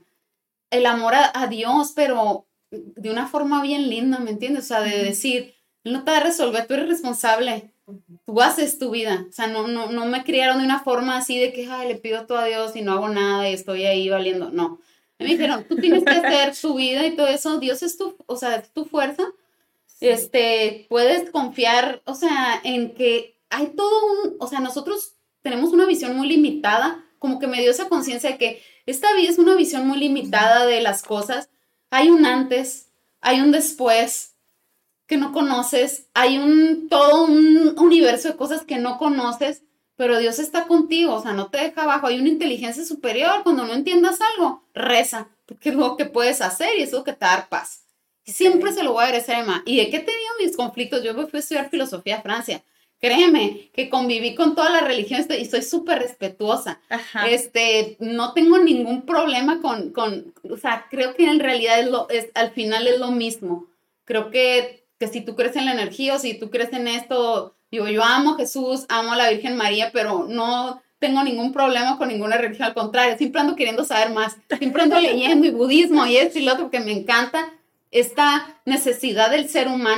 Dios, pero de una forma bien linda, ¿me entiendes? O sea, de decir, Él no te va a resolver, tú eres responsable, tú haces tu vida. O sea, no me criaron de una forma así de que, le pido todo a Dios y no hago nada y estoy ahí valiendo, no. Me dijeron, tú tienes que hacer tu vida y todo eso, Dios es tu fuerza, puedes confiar, o sea, en que hay todo nosotros tenemos una visión muy limitada, como que me dio esa conciencia de que esta vida es una visión muy limitada de las cosas, hay un antes, hay un después que no conoces, hay todo un universo de cosas que no conoces, pero Dios está contigo, o sea, no te deja abajo. Hay una inteligencia superior. Cuando no entiendas algo, reza, porque es lo que puedes hacer y es lo que te da paz. Y siempre se lo voy a agradecer a Emma. ¿Y de qué he tenido mis conflictos? Yo me fui a estudiar filosofía a Francia. Créeme que conviví con todas las religiones y soy súper respetuosa. Ajá. No tengo ningún problema o sea, creo que en realidad al final es lo mismo. Creo que si tú crees en la energía o si tú crees en esto... Yo amo a Jesús, amo a la Virgen María, pero no tengo ningún problema con ninguna religión, al contrario, siempre ando queriendo saber más, siempre ando leyendo y budismo y esto y lo otro, porque me encanta esta necesidad del ser humano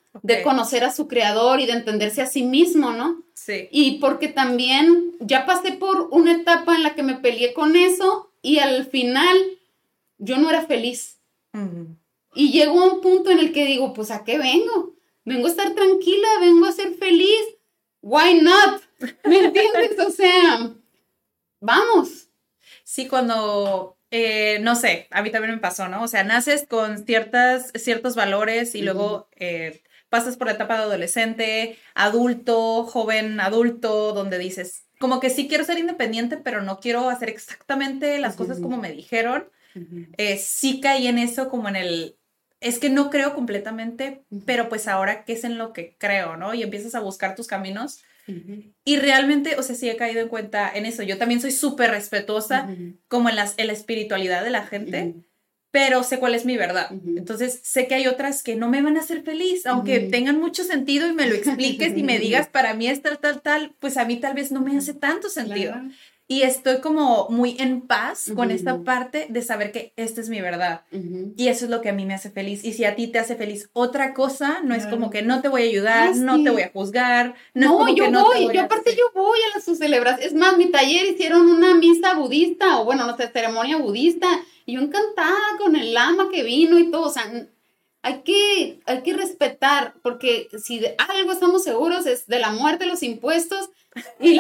de conocer a su creador y de entenderse a sí mismo, ¿no? Sí. Y porque también ya pasé por una etapa en la que me peleé con eso y al final yo no era feliz. Uh-huh. Y llegó a un punto en el que digo, pues, ¿a qué vengo? Vengo a estar tranquila, vengo a ser feliz. Why not? ¿Me entiendes? O sea, vamos. Sí, cuando, no sé, a mí también me pasó, ¿no? O sea, naces con ciertos valores y luego pasas por la etapa de adolescente, adulto, joven adulto, donde dices, como que sí quiero ser independiente, pero no quiero hacer exactamente las cosas como me dijeron. Sí caí en eso como en es que no creo completamente, pero pues ahora qué es en lo que creo, ¿no? Y empiezas a buscar tus caminos. Y realmente, o sea, sí he caído en cuenta en eso. Yo también soy súper respetuosa como en la espiritualidad de la gente, pero sé cuál es mi verdad. Entonces, sé que hay otras que no me van a hacer feliz, aunque tengan mucho sentido y me lo expliques y me digas, para mí es tal, pues a mí tal vez no me hace tanto sentido. Claro. Y estoy como muy en paz con esta parte de saber que esta es mi verdad. Y eso es lo que a mí me hace feliz. Y si a ti te hace feliz otra cosa, no es como que no te voy a ayudar, no te voy a juzgar. No, yo voy a su celebración. Es más, mi taller hicieron una misa budista, o bueno, no sé, ceremonia budista. Y yo encantada con el lama que vino y todo. O sea, hay que respetar, porque si de algo estamos seguros es de la muerte, los impuestos y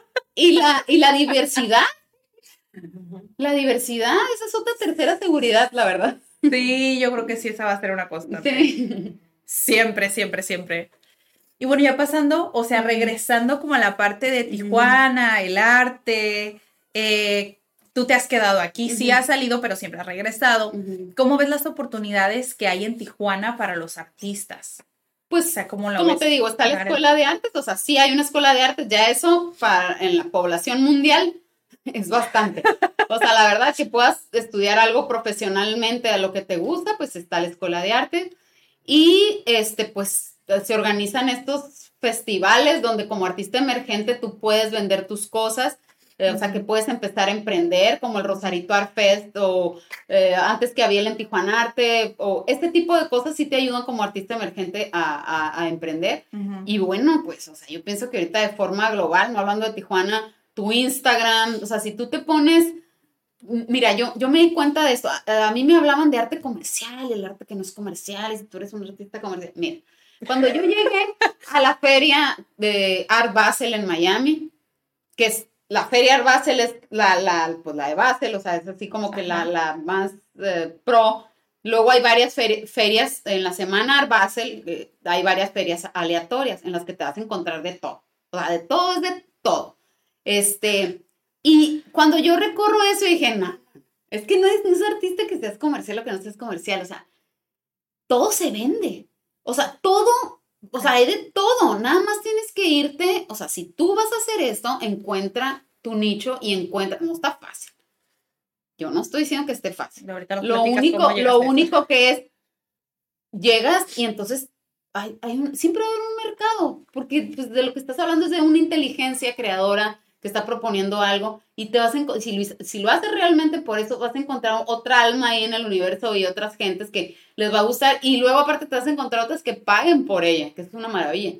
la diversidad. La diversidad, esa es otra tercera seguridad, la verdad. Sí, yo creo que sí, esa va a ser una constante. Sí. Siempre, siempre, siempre. Y bueno, ya pasando, o sea, regresando como a la parte de Tijuana, el arte, tú te has quedado aquí, sí has salido, pero siempre has regresado. ¿Cómo ves las oportunidades que hay en Tijuana para los artistas? Pues, o sea, ¿cómo como te digo, está la escuela de artes, o sea, sí hay una escuela de artes, ya eso en la población mundial es bastante. O sea, la verdad, que puedas estudiar algo profesionalmente a lo que te gusta, pues está la escuela de arte. Y pues se organizan estos festivales donde como artista emergente tú puedes vender tus cosas, o sea, que puedes empezar a emprender, como el Rosarito Art Fest, o antes que había el en Tijuana Arte, o este tipo de cosas sí te ayudan como artista emergente a emprender. Y bueno, pues, o sea, yo pienso que ahorita de forma global, no hablando de Tijuana, tu Instagram, o sea, si tú te pones... Mira, yo me di cuenta de esto. A mí me hablaban de arte comercial, el arte que no es comercial, y si tú eres un artista comercial. Mira, cuando yo llegué a la feria de Art Basel en Miami, que es la feria Art Basel, es pues la de Basel, o sea, es así como que la más pro. Luego hay varias ferias en la semana Art Basel, hay varias ferias aleatorias en las que te vas a encontrar de todo. O sea, de todo es de todo. Y cuando yo recorro eso dije, no, es que no es artista que seas comercial o que no seas comercial, o sea, todo se vende, o sea, todo, o sea, hay de todo, nada más tienes que irte, o sea, si tú vas a hacer esto, encuentra tu nicho y no está fácil. Yo no estoy diciendo que esté fácil. Lo único que es, llegas y entonces siempre va a haber un mercado, porque pues, de lo que estás hablando es de una inteligencia creadora que está proponiendo algo y te vas a si lo haces realmente por eso vas a encontrar otra alma ahí en el universo y otras gentes que les va a gustar y luego aparte te vas a encontrar otras que paguen por ella, que es una maravilla.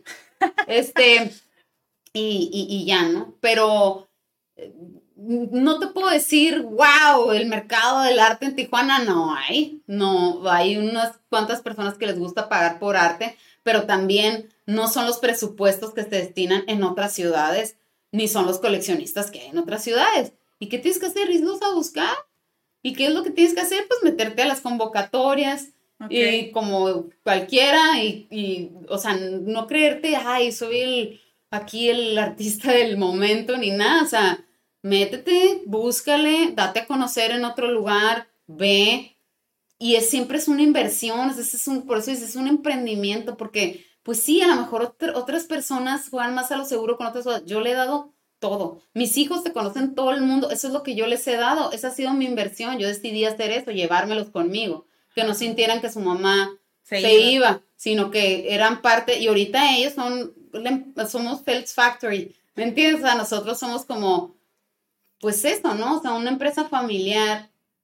Y ya, ¿no? Pero no te puedo decir, wow, el mercado del arte en Tijuana no hay unas cuantas personas que les gusta pagar por arte, pero también no son los presupuestos que se destinan en otras ciudades, ni son los coleccionistas que hay en otras ciudades. ¿Y qué tienes que hacer? Irlos a buscar. ¿Y qué es lo que tienes que hacer? Pues meterte a las convocatorias, y como cualquiera, y o sea, no creerte, ay, soy aquí el artista del momento, ni nada, o sea, métete, búscale, date a conocer en otro lugar, ve, y siempre es una inversión, por eso es un emprendimiento, porque pues sí, a lo mejor otras personas juegan más a lo seguro con otras cosas. Yo le he dado todo. Mis hijos te conocen todo el mundo. Eso es lo que yo les he dado. Esa ha sido mi inversión. Yo decidí hacer eso, llevármelos conmigo. Que no sintieran que su mamá se iba, sino que eran parte. Y ahorita ellos somos Feltz Factory. ¿Me entiendes? O sea, nosotros somos como, pues eso, ¿no? O sea, una empresa familiar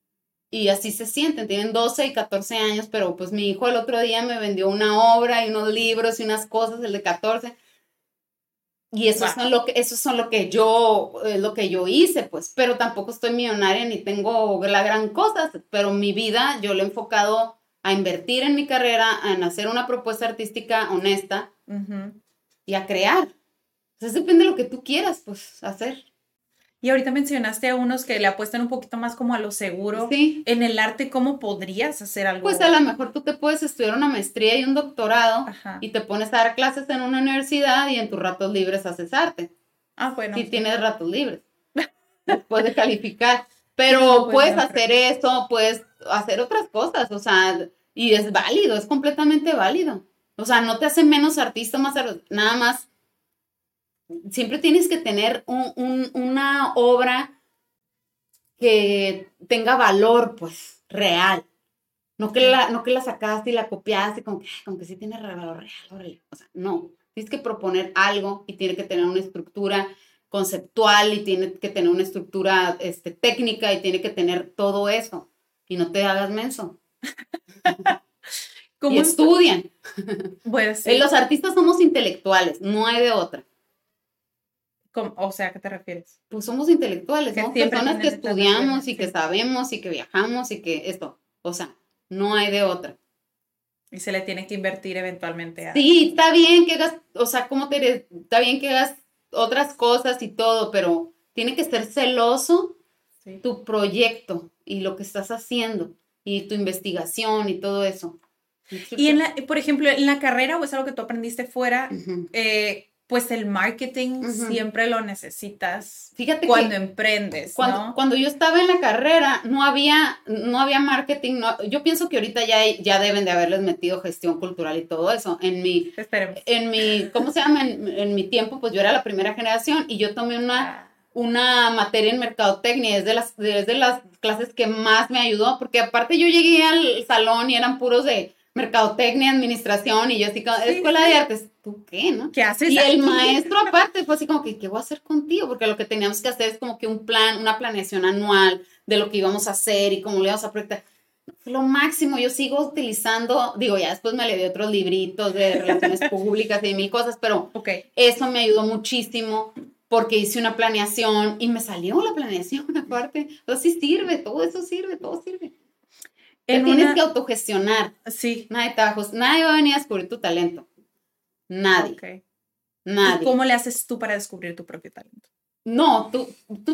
Y así se sienten, tienen 12 y 14 años, pero pues mi hijo el otro día me vendió una obra y unos libros y unas cosas, el de 14. Y eso son lo que yo hice, pues, pero tampoco estoy millonaria ni tengo la gran cosa, pero mi vida yo le he enfocado a invertir en mi carrera, en hacer una propuesta artística honesta y a crear. Entonces depende de lo que tú quieras, pues, hacer. Y ahorita mencionaste a unos que le apuestan un poquito más como a lo seguro. Sí. En el arte, ¿cómo podrías hacer algo? Pues a lo mejor tú te puedes estudiar una maestría y un doctorado y te pones a dar clases en una universidad y en tus ratos libres haces arte. Ah, bueno. Si tienes ratos libres. Después de calificar. Pero puedes hacer eso, puedes hacer otras cosas, o sea, y es válido, es completamente válido. O sea, no te hace menos artista, nada más. Siempre tienes que tener una obra que tenga valor, pues, real. No que la sacaste y la copiaste, como que sí tiene valor real, órale. O sea, no. Tienes que proponer algo y tiene que tener una estructura conceptual y tiene que tener una estructura técnica y tiene que tener todo eso. Y no te hagas menso. Y estudian. Pues sí. Los artistas somos intelectuales, no hay de otra. O sea, ¿a qué te refieres? Pues somos intelectuales, ¿no? Personas que estudiamos y que sabemos y que viajamos y que esto, o sea, no hay de otra. Y se le tiene que invertir eventualmente. Sí, está bien que hagas, o sea, está bien que hagas otras cosas y todo, pero tiene que ser celoso tu proyecto y lo que estás haciendo y tu investigación y todo eso. Y por ejemplo, en la carrera, o es algo que tú aprendiste fuera, pues el marketing siempre lo necesitas. Fíjate cuando emprendes, cuando yo estaba en la carrera no había marketing. Yo pienso que ahorita ya deben de haberles metido gestión cultural y todo eso. En mi ¿cómo se llama? En mi tiempo, pues yo era la primera generación y yo tomé una materia en mercadotecnia. Es de las clases que más me ayudó, porque aparte yo llegué al salón y eran puros de mercadotecnia, administración, y yo así como, escuela de artes, ¿tú qué, no? ¿Qué haces y aquí? El maestro aparte fue así como que, ¿qué voy a hacer contigo? Porque lo que teníamos que hacer es como que una planeación anual de lo que íbamos a hacer y cómo le íbamos a proyectar. Fue lo máximo. Yo sigo utilizando, ya después me le di otros libritos de relaciones públicas y de mil cosas, pero eso me ayudó muchísimo porque hice una planeación y me salió la planeación aparte. Entonces sí sirve, todo eso sirve, todo sirve. Tienes que autogestionar. Sí. Nadie va a venir a descubrir tu talento. Nadie. Nadie. ¿Y cómo le haces tú para descubrir tu propio talento? No, tú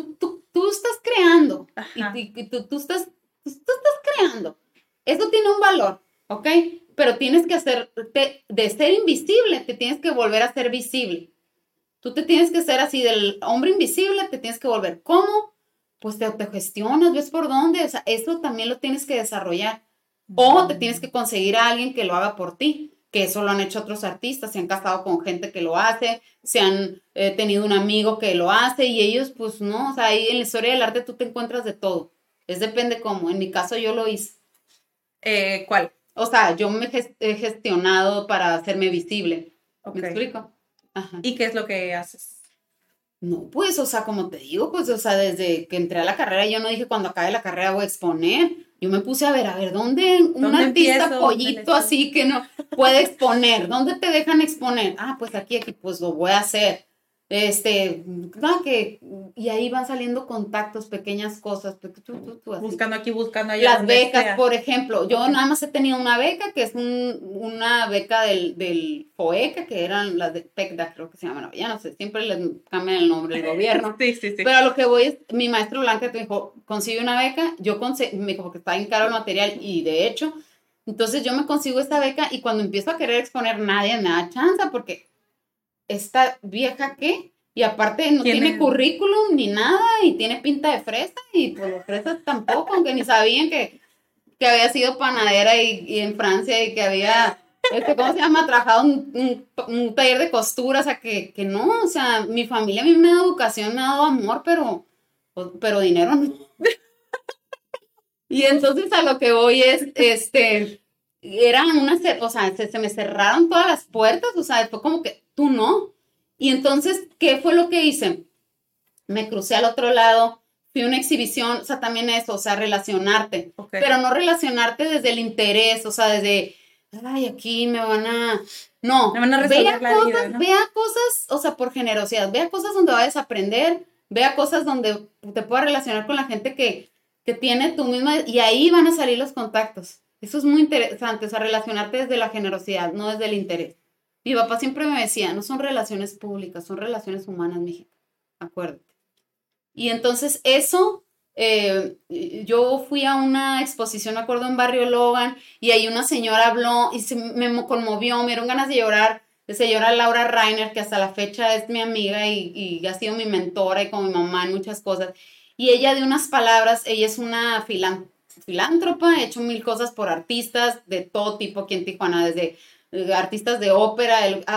estás creando. Y tú estás creando. Eso tiene un valor, ¿ok? Pero tienes que de ser invisible, te tienes que volver a ser visible. Tú te tienes que ser así del hombre invisible, te tienes que volver. ¿Cómo? Pues te autogestionas, ves por dónde, o sea, eso también lo tienes que desarrollar. O te tienes que conseguir a alguien que lo haga por ti, que eso lo han hecho otros artistas, se han casado con gente que lo hace, se han tenido un amigo que lo hace y ellos, pues no, o sea, ahí en la historia del arte tú te encuentras de todo. Depende cómo, en mi caso yo lo hice. ¿Cuál? O sea, yo me he gestionado para hacerme visible. ¿Me explico? Ajá. ¿Y qué es lo que haces? No, pues, o sea, como te digo, pues, o sea, desde que entré a la carrera, yo no dije cuando acabe la carrera voy a exponer. Yo me puse a ver, ¿dónde un artista pollito así que no puede exponer? ¿Dónde te dejan exponer? Ah, pues aquí, pues lo voy a hacer. Y ahí van saliendo contactos, pequeñas cosas. Tú así. Buscando aquí, buscando allá. Las becas, por ejemplo. Yo nada más he tenido una beca, que es una beca del FOECA, que eran las de PECDA, creo que se llaman. Ya no sé, siempre les cambian el nombre del gobierno. Sí. Pero a lo que voy es, mi maestro Blanca me dijo, consigue una beca. Me dijo que está bien caro el material y de hecho, entonces yo me consigo esta beca y cuando empiezo a querer exponer nadie me da chance porque esta vieja ¿qué? Y aparte no tiene currículum ni nada y tiene pinta de fresa y pues los fresas tampoco, aunque ni sabían que había sido panadera y en Francia y que había, ¿cómo se llama? Trabajado un taller de costura, o sea, que no, o sea, mi familia a mí me ha dado educación, me ha dado amor, pero dinero no. Y entonces a lo que voy es, o sea, se me cerraron todas las puertas, o sea, fue como que tú no. Y entonces, ¿qué fue lo que hice? Me crucé al otro lado, fui a una exhibición, o sea, también eso, o sea, relacionarte, Okay. pero no relacionarte desde el interés, o sea, desde, ay, aquí me van a... No, Me van a resolver la vida, ¿no? vea cosas, o sea, por generosidad, vea cosas donde vayas a aprender, vea cosas donde te puedas relacionar con la gente que tiene tu misma, y ahí van a salir los contactos. Eso es muy interesante, o sea, relacionarte desde la generosidad, no desde el interés. Mi papá siempre me decía, no son relaciones públicas, son relaciones humanas, mijita, acuérdate. Y entonces eso, yo fui a una exposición, me acuerdo, en Barrio Logan, y ahí una señora habló y me conmovió, me dieron ganas de llorar. La señora Laura Reiner, que hasta la fecha es mi amiga y ha sido mi mentora y como mi mamá en muchas cosas. Y ella de unas palabras, ella es una filántropa, ha hecho 1000 cosas por artistas de todo tipo aquí en Tijuana, desde artistas de ópera,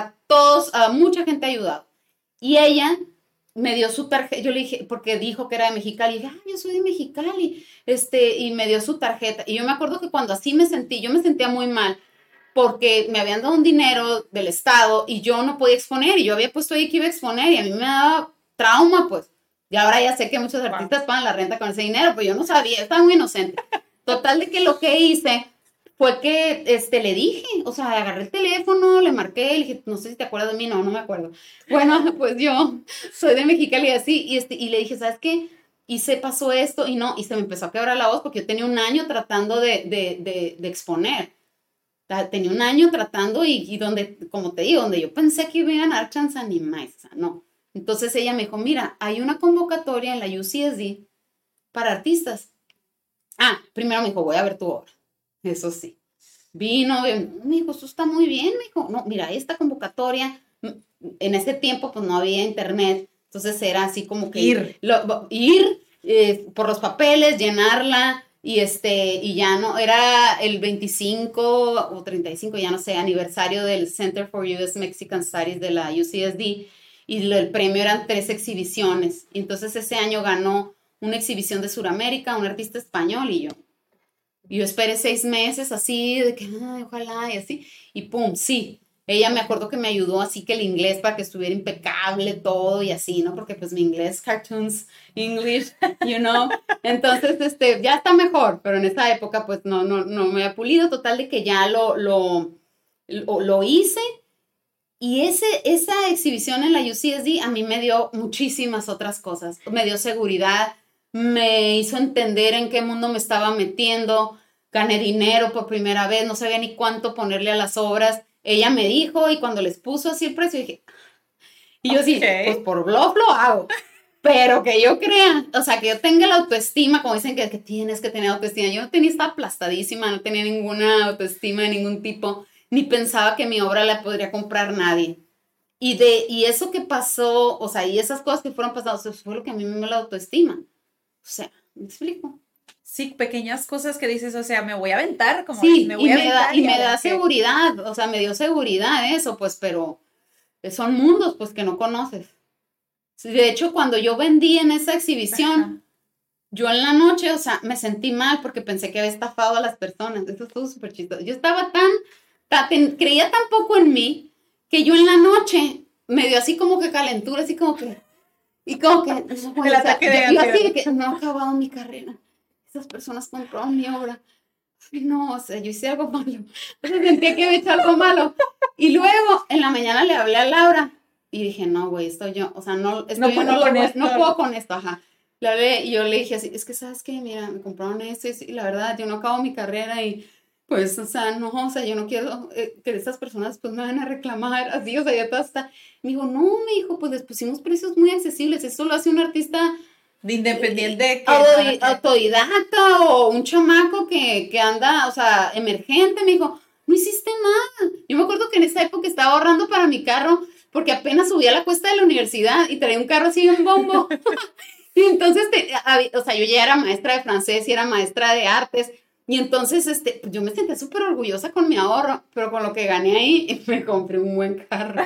a mucha gente ha ayudado. Y ella me dio su tarjeta, yo le dije, porque dijo que era de Mexicali, y dije, yo soy de Mexicali, y me dio su tarjeta. Y yo me acuerdo que cuando así me sentí, yo me sentía muy mal, porque me habían dado un dinero del Estado y yo no podía exponer, y yo había puesto ahí que iba a exponer, y a mí me daba trauma, pues. Y ahora ya sé que muchos artistas pagan la renta con ese dinero, pero yo no sabía, estaba muy inocente. Total de que lo que hice fue que le dije, o sea, agarré el teléfono, le marqué, le dije, no sé si te acuerdas de mí, no me acuerdo. Bueno, pues yo soy de Mexicali y así, y le dije, ¿sabes qué? Pasó esto, y se me empezó a quebrar la voz porque yo tenía un año tratando de exponer. Tenía un año tratando y donde, como te digo, donde yo pensé que iba a ganar chance ni más, no. Entonces ella me dijo, mira, hay una convocatoria en la UCSD para artistas. Primero me dijo, voy a ver tu obra. Eso sí. Vino, me dijo, eso está muy bien, me dijo, no, mira, esta convocatoria, en ese tiempo pues no había internet, entonces era así como que ir por los papeles, llenarla, y ya no, era el 25 o 35, ya no sé, aniversario del Center for U.S. Mexican Studies de la UCSD, y el premio eran 3 exhibiciones. Entonces ese año ganó una exhibición de Sudamérica, un artista español, y yo esperé 6 meses así, de que ojalá, y así, y pum, sí. Ella me acuerdo que me ayudó así que el inglés para que estuviera impecable todo y así, ¿no? Porque pues mi inglés, cartoons, English, you know. Entonces, ya está mejor, pero en esa época pues no me había pulido. Total de que ya lo hice. Y esa exhibición en la UCSD a mí me dio muchísimas otras cosas. Me dio seguridad, me hizo entender en qué mundo me estaba metiendo, gané dinero por primera vez, no sabía ni cuánto ponerle a las obras. Ella me dijo, y cuando les puso así el precio, dije, y yo sí, pues por bluff lo hago, pero que yo crea, o sea, que yo tenga la autoestima, como dicen que tienes que tener autoestima. Yo no tenía, estaba aplastadísima, no tenía ninguna autoestima de ningún tipo, ni pensaba que mi obra la podría comprar nadie. Y eso que pasó, o sea, y esas cosas que fueron pasadas, eso fue lo que a mí me dio la autoestima. O sea, ¿me explico? Sí, pequeñas cosas que dices, o sea, me voy a aventar, como sí, me voy a aventar. Y me da seguridad, o sea, me dio seguridad eso, pues, pero son mundos, pues, que no conoces. De hecho, cuando yo vendí en esa exhibición, yo en la noche, o sea, me sentí mal porque pensé que había estafado a las personas. Eso estuvo súper chistoso. Yo estaba creía tan poco en mí, que yo en la noche me dio así como que calentura, así como que, y como que, bueno, el ataque de yo así de que no he acabado mi carrera. Esas personas compraron mi obra. Ay, no, o sea, yo hice algo malo. Entonces sentía que había hecho algo malo. Y luego, en la mañana le hablé a Laura y dije, no, güey, no puedo con esto, ajá. Le hablé y yo le dije así, es que, ¿sabes qué? Mira, me compraron esto y la verdad, yo no acabo mi carrera y pues, o sea, yo no quiero que estas personas pues me van a reclamar, así, o sea, ya todo está. Me dijo, no, me dijo, pues les pusimos precios muy accesibles, eso lo hace un artista de independiente, autodidacta o un chamaco que anda, o sea, emergente. Me dijo, no hiciste nada. Yo me acuerdo que en esa época estaba ahorrando para mi carro porque apenas subía la cuesta de la universidad y traía un carro así en bombo. Y entonces, o sea, yo ya era maestra de francés y era maestra de artes. Y entonces, yo me sentía súper orgullosa con mi ahorro, pero con lo que gané ahí, me compré un buen carro.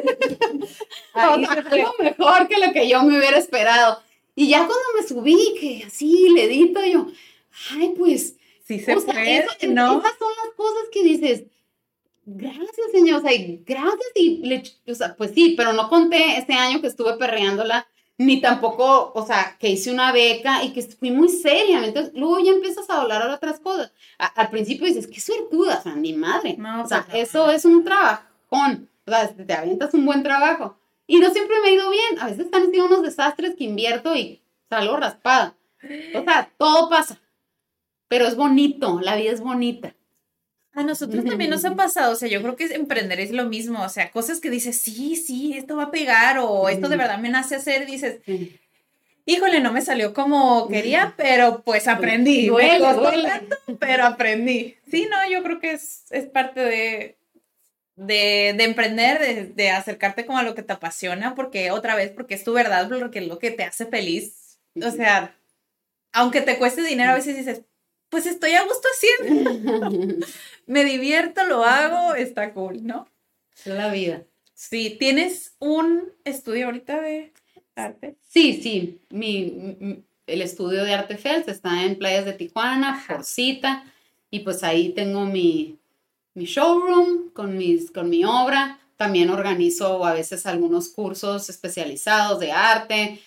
Ahí fue lo mejor que lo que yo me hubiera esperado. Y ya cuando me subí, que así le edito, yo, ay, pues, sí se puede, ¿no? Esas son las cosas que dices, gracias, señor, o sea, gracias, o sea, pues sí, pero no conté ese año que estuve perreándola ni tampoco, o sea, que hice una beca y que fui muy seria. Entonces, luego ya empiezas a hablar de otras cosas. Al principio dices, qué suertuda, o sea, ni madre. No, o sea, pues no. eso es un trabajón. O sea, te avientas un buen trabajo. Y no siempre me ha ido bien. A veces están sido unos desastres que invierto y salgo raspada. O sea, todo pasa. Pero es bonito, la vida es bonita. A nosotros también nos ha pasado, o sea, yo creo que emprender es lo mismo, o sea, cosas que dices, sí, esto va a pegar, o esto de verdad me nace hacer, dices, híjole, no me salió como quería, pero pues aprendí. Duele, Me costó duele. tanto, pero aprendí. Sí, no, yo creo que es parte de emprender, de acercarte como a lo que te apasiona, porque otra vez, porque es tu verdad, porque es lo que te hace feliz. O sea, aunque te cueste dinero, a veces dices, pues estoy a gusto haciendo, me divierto, lo hago, está cool, ¿no? Es la vida. Sí, ¿tienes un estudio ahorita de arte? Sí, el estudio de Arte Fels está en Playas de Tijuana, por cita, y pues ahí tengo mi showroom con mi obra. También organizo a veces algunos cursos especializados de arte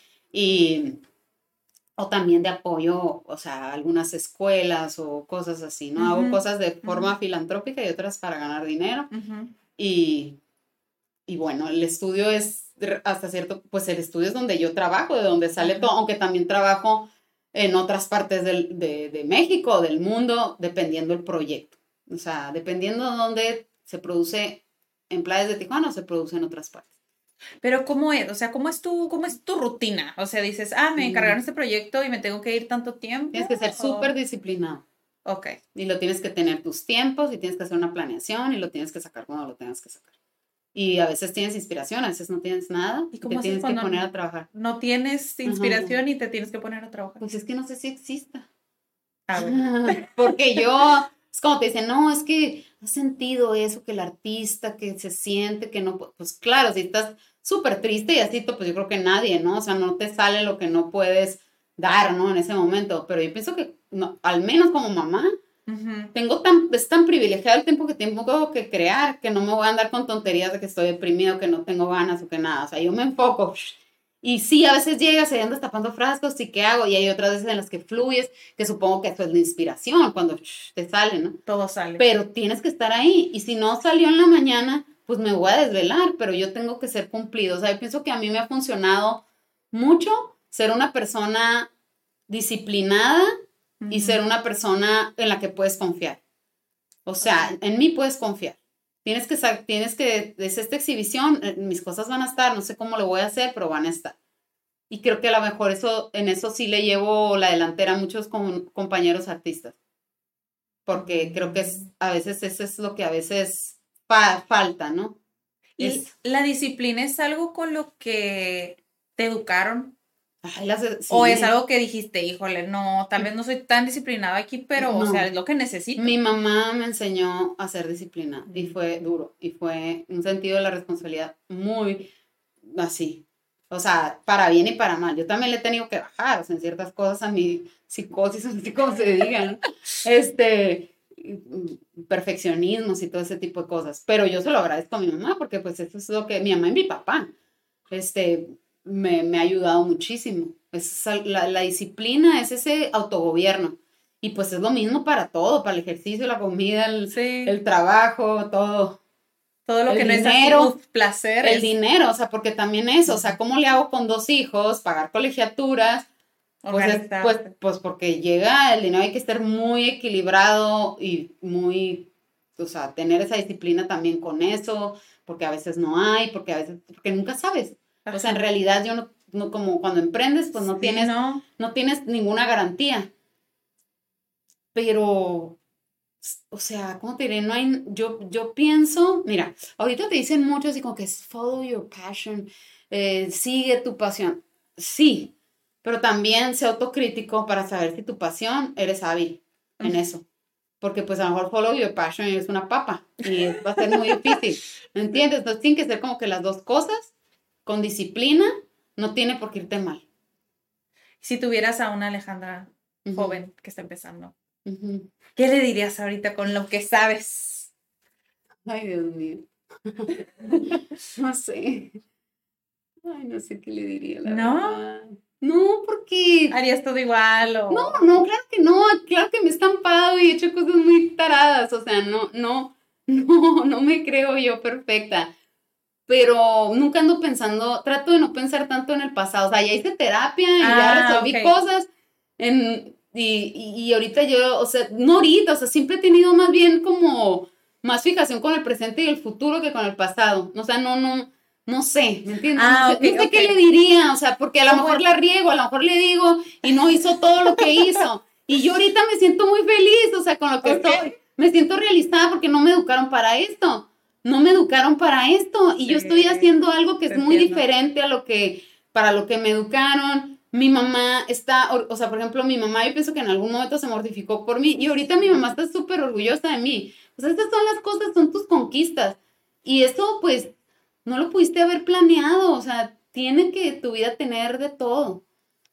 o también de apoyo, o sea, algunas escuelas o cosas así, ¿no? Hago cosas de forma filantrópica y otras para ganar dinero. Y bueno, el estudio es hasta cierto, pues el estudio es donde yo trabajo, de donde sale todo, aunque también trabajo en otras partes de México, del mundo, dependiendo el proyecto. O sea, dependiendo de dónde se produce en Playas de Tijuana o se produce en otras partes. Pero ¿cómo es? O sea, ¿cómo es tu rutina? O sea, dices, me encargaron este proyecto y me tengo que ir tanto tiempo. Tienes que ser súper disciplinado. Ok. Y lo tienes que tener tus tiempos y tienes que hacer una planeación y lo tienes que sacar cuando lo tengas que sacar. Y a veces tienes inspiración, a veces no tienes nada y te tienes que poner a trabajar. No tienes inspiración y te tienes que poner a trabajar. Pues es que no sé si exista. Porque yo, es como te dicen, no, es que has sentido eso, que el artista, que se siente, que no, pues claro, si estás súper triste y así, pues yo creo que nadie, ¿no? O sea, no te sale lo que no puedes dar, ¿no? En ese momento, pero yo pienso que, no, al menos como mamá, es tan privilegiado el tiempo que tengo que crear, que no me voy a andar con tonterías de que estoy deprimido, que no tengo ganas o que nada, o sea, yo me enfoco. Y sí, a veces llegas y andas tapando frascos, ¿y qué hago? Y hay otras veces en las que fluyes, que supongo que eso es la inspiración, cuando te sale, ¿no? Todo sale. Pero tienes que estar ahí, y si no salió en la mañana, pues me voy a desvelar, pero yo tengo que ser cumplido. O sea, yo pienso que a mí me ha funcionado mucho ser una persona disciplinada y ser una persona en la que puedes confiar. O sea, en mí puedes confiar. Tienes que, desde esta exhibición, mis cosas van a estar, no sé cómo lo voy a hacer, pero van a estar. Y creo que a lo mejor en eso sí le llevo la delantera a muchos compañeros artistas. Porque creo que a veces eso es lo que a veces falta, ¿no? ¿Y la disciplina es algo con lo que te educaron? Ay, sí. ¿O es algo que dijiste, híjole, no, tal vez no soy tan disciplinada aquí, pero, no, o sea, es lo que necesito? Mi mamá me enseñó a ser disciplinada y fue duro, y fue un sentido de la responsabilidad muy así, o sea, para bien y para mal. Yo también le he tenido que bajar, o sea, en ciertas cosas a mi psicosis, así como se digan, perfeccionismos y todo ese tipo de cosas, pero yo se lo agradezco a mi mamá, porque pues eso es lo que mi mamá y mi papá, me ha ayudado muchísimo. La disciplina es ese autogobierno. Y pues es lo mismo para todo, para el ejercicio, la comida, el trabajo, todo. Todo lo que dinero, no es así, placer. El dinero, o sea, porque también eso, o sea, ¿cómo le hago con 2 hijos, pagar colegiaturas? Pues porque llega el dinero, hay que estar muy equilibrado y muy, o sea, tener esa disciplina también con eso, porque a veces no hay, porque nunca sabes. O sea, en realidad yo no como cuando emprendes, pues no tienes ninguna garantía. Pero, o sea, ¿cómo te diré? No hay, yo pienso, mira, ahorita te dicen mucho así como que es follow your passion, sigue tu pasión. Sí, pero también sé autocrítico para saber si tu pasión eres hábil en eso. Porque pues a lo mejor follow your passion es una papa y va a ser muy difícil, ¿me entiendes? Entonces tienen que ser como que las dos cosas, con disciplina, no tiene por qué irte mal. Si tuvieras a una Alejandra joven que está empezando, ¿qué le dirías ahorita con lo que sabes? Ay, Dios mío. No sé. Ay, no sé qué le diría, la ¿No? verdad. No, porque... ¿Harías todo igual o...? No, claro que no. Claro que me he estampado y he hecho cosas muy taradas. O sea, no me creo yo perfecta. Pero nunca ando pensando, trato de no pensar tanto en el pasado. O sea, ya hice terapia y ya resolví cosas. Y ahorita yo, o sea, no ahorita, o sea, siempre he tenido más bien como más fijación con el presente y el futuro que con el pasado. O sea, no sé, ¿me entiendes? No sé qué le diría, o sea, porque a lo mejor la riego, a lo mejor le digo y no hizo todo lo que hizo. Y yo ahorita me siento muy feliz, o sea, con lo que estoy. Me siento realizada porque no me educaron para esto. No me educaron para esto y yo estoy haciendo algo que es muy diferente para lo que me educaron. Mi mamá está, o sea, por ejemplo, mi mamá, yo pienso que en algún momento se mortificó por mí y ahorita mi mamá está súper orgullosa de mí. O sea, estas son las cosas, son tus conquistas. Y eso, pues, no lo pudiste haber planeado. O sea, tiene que tu vida tener de todo.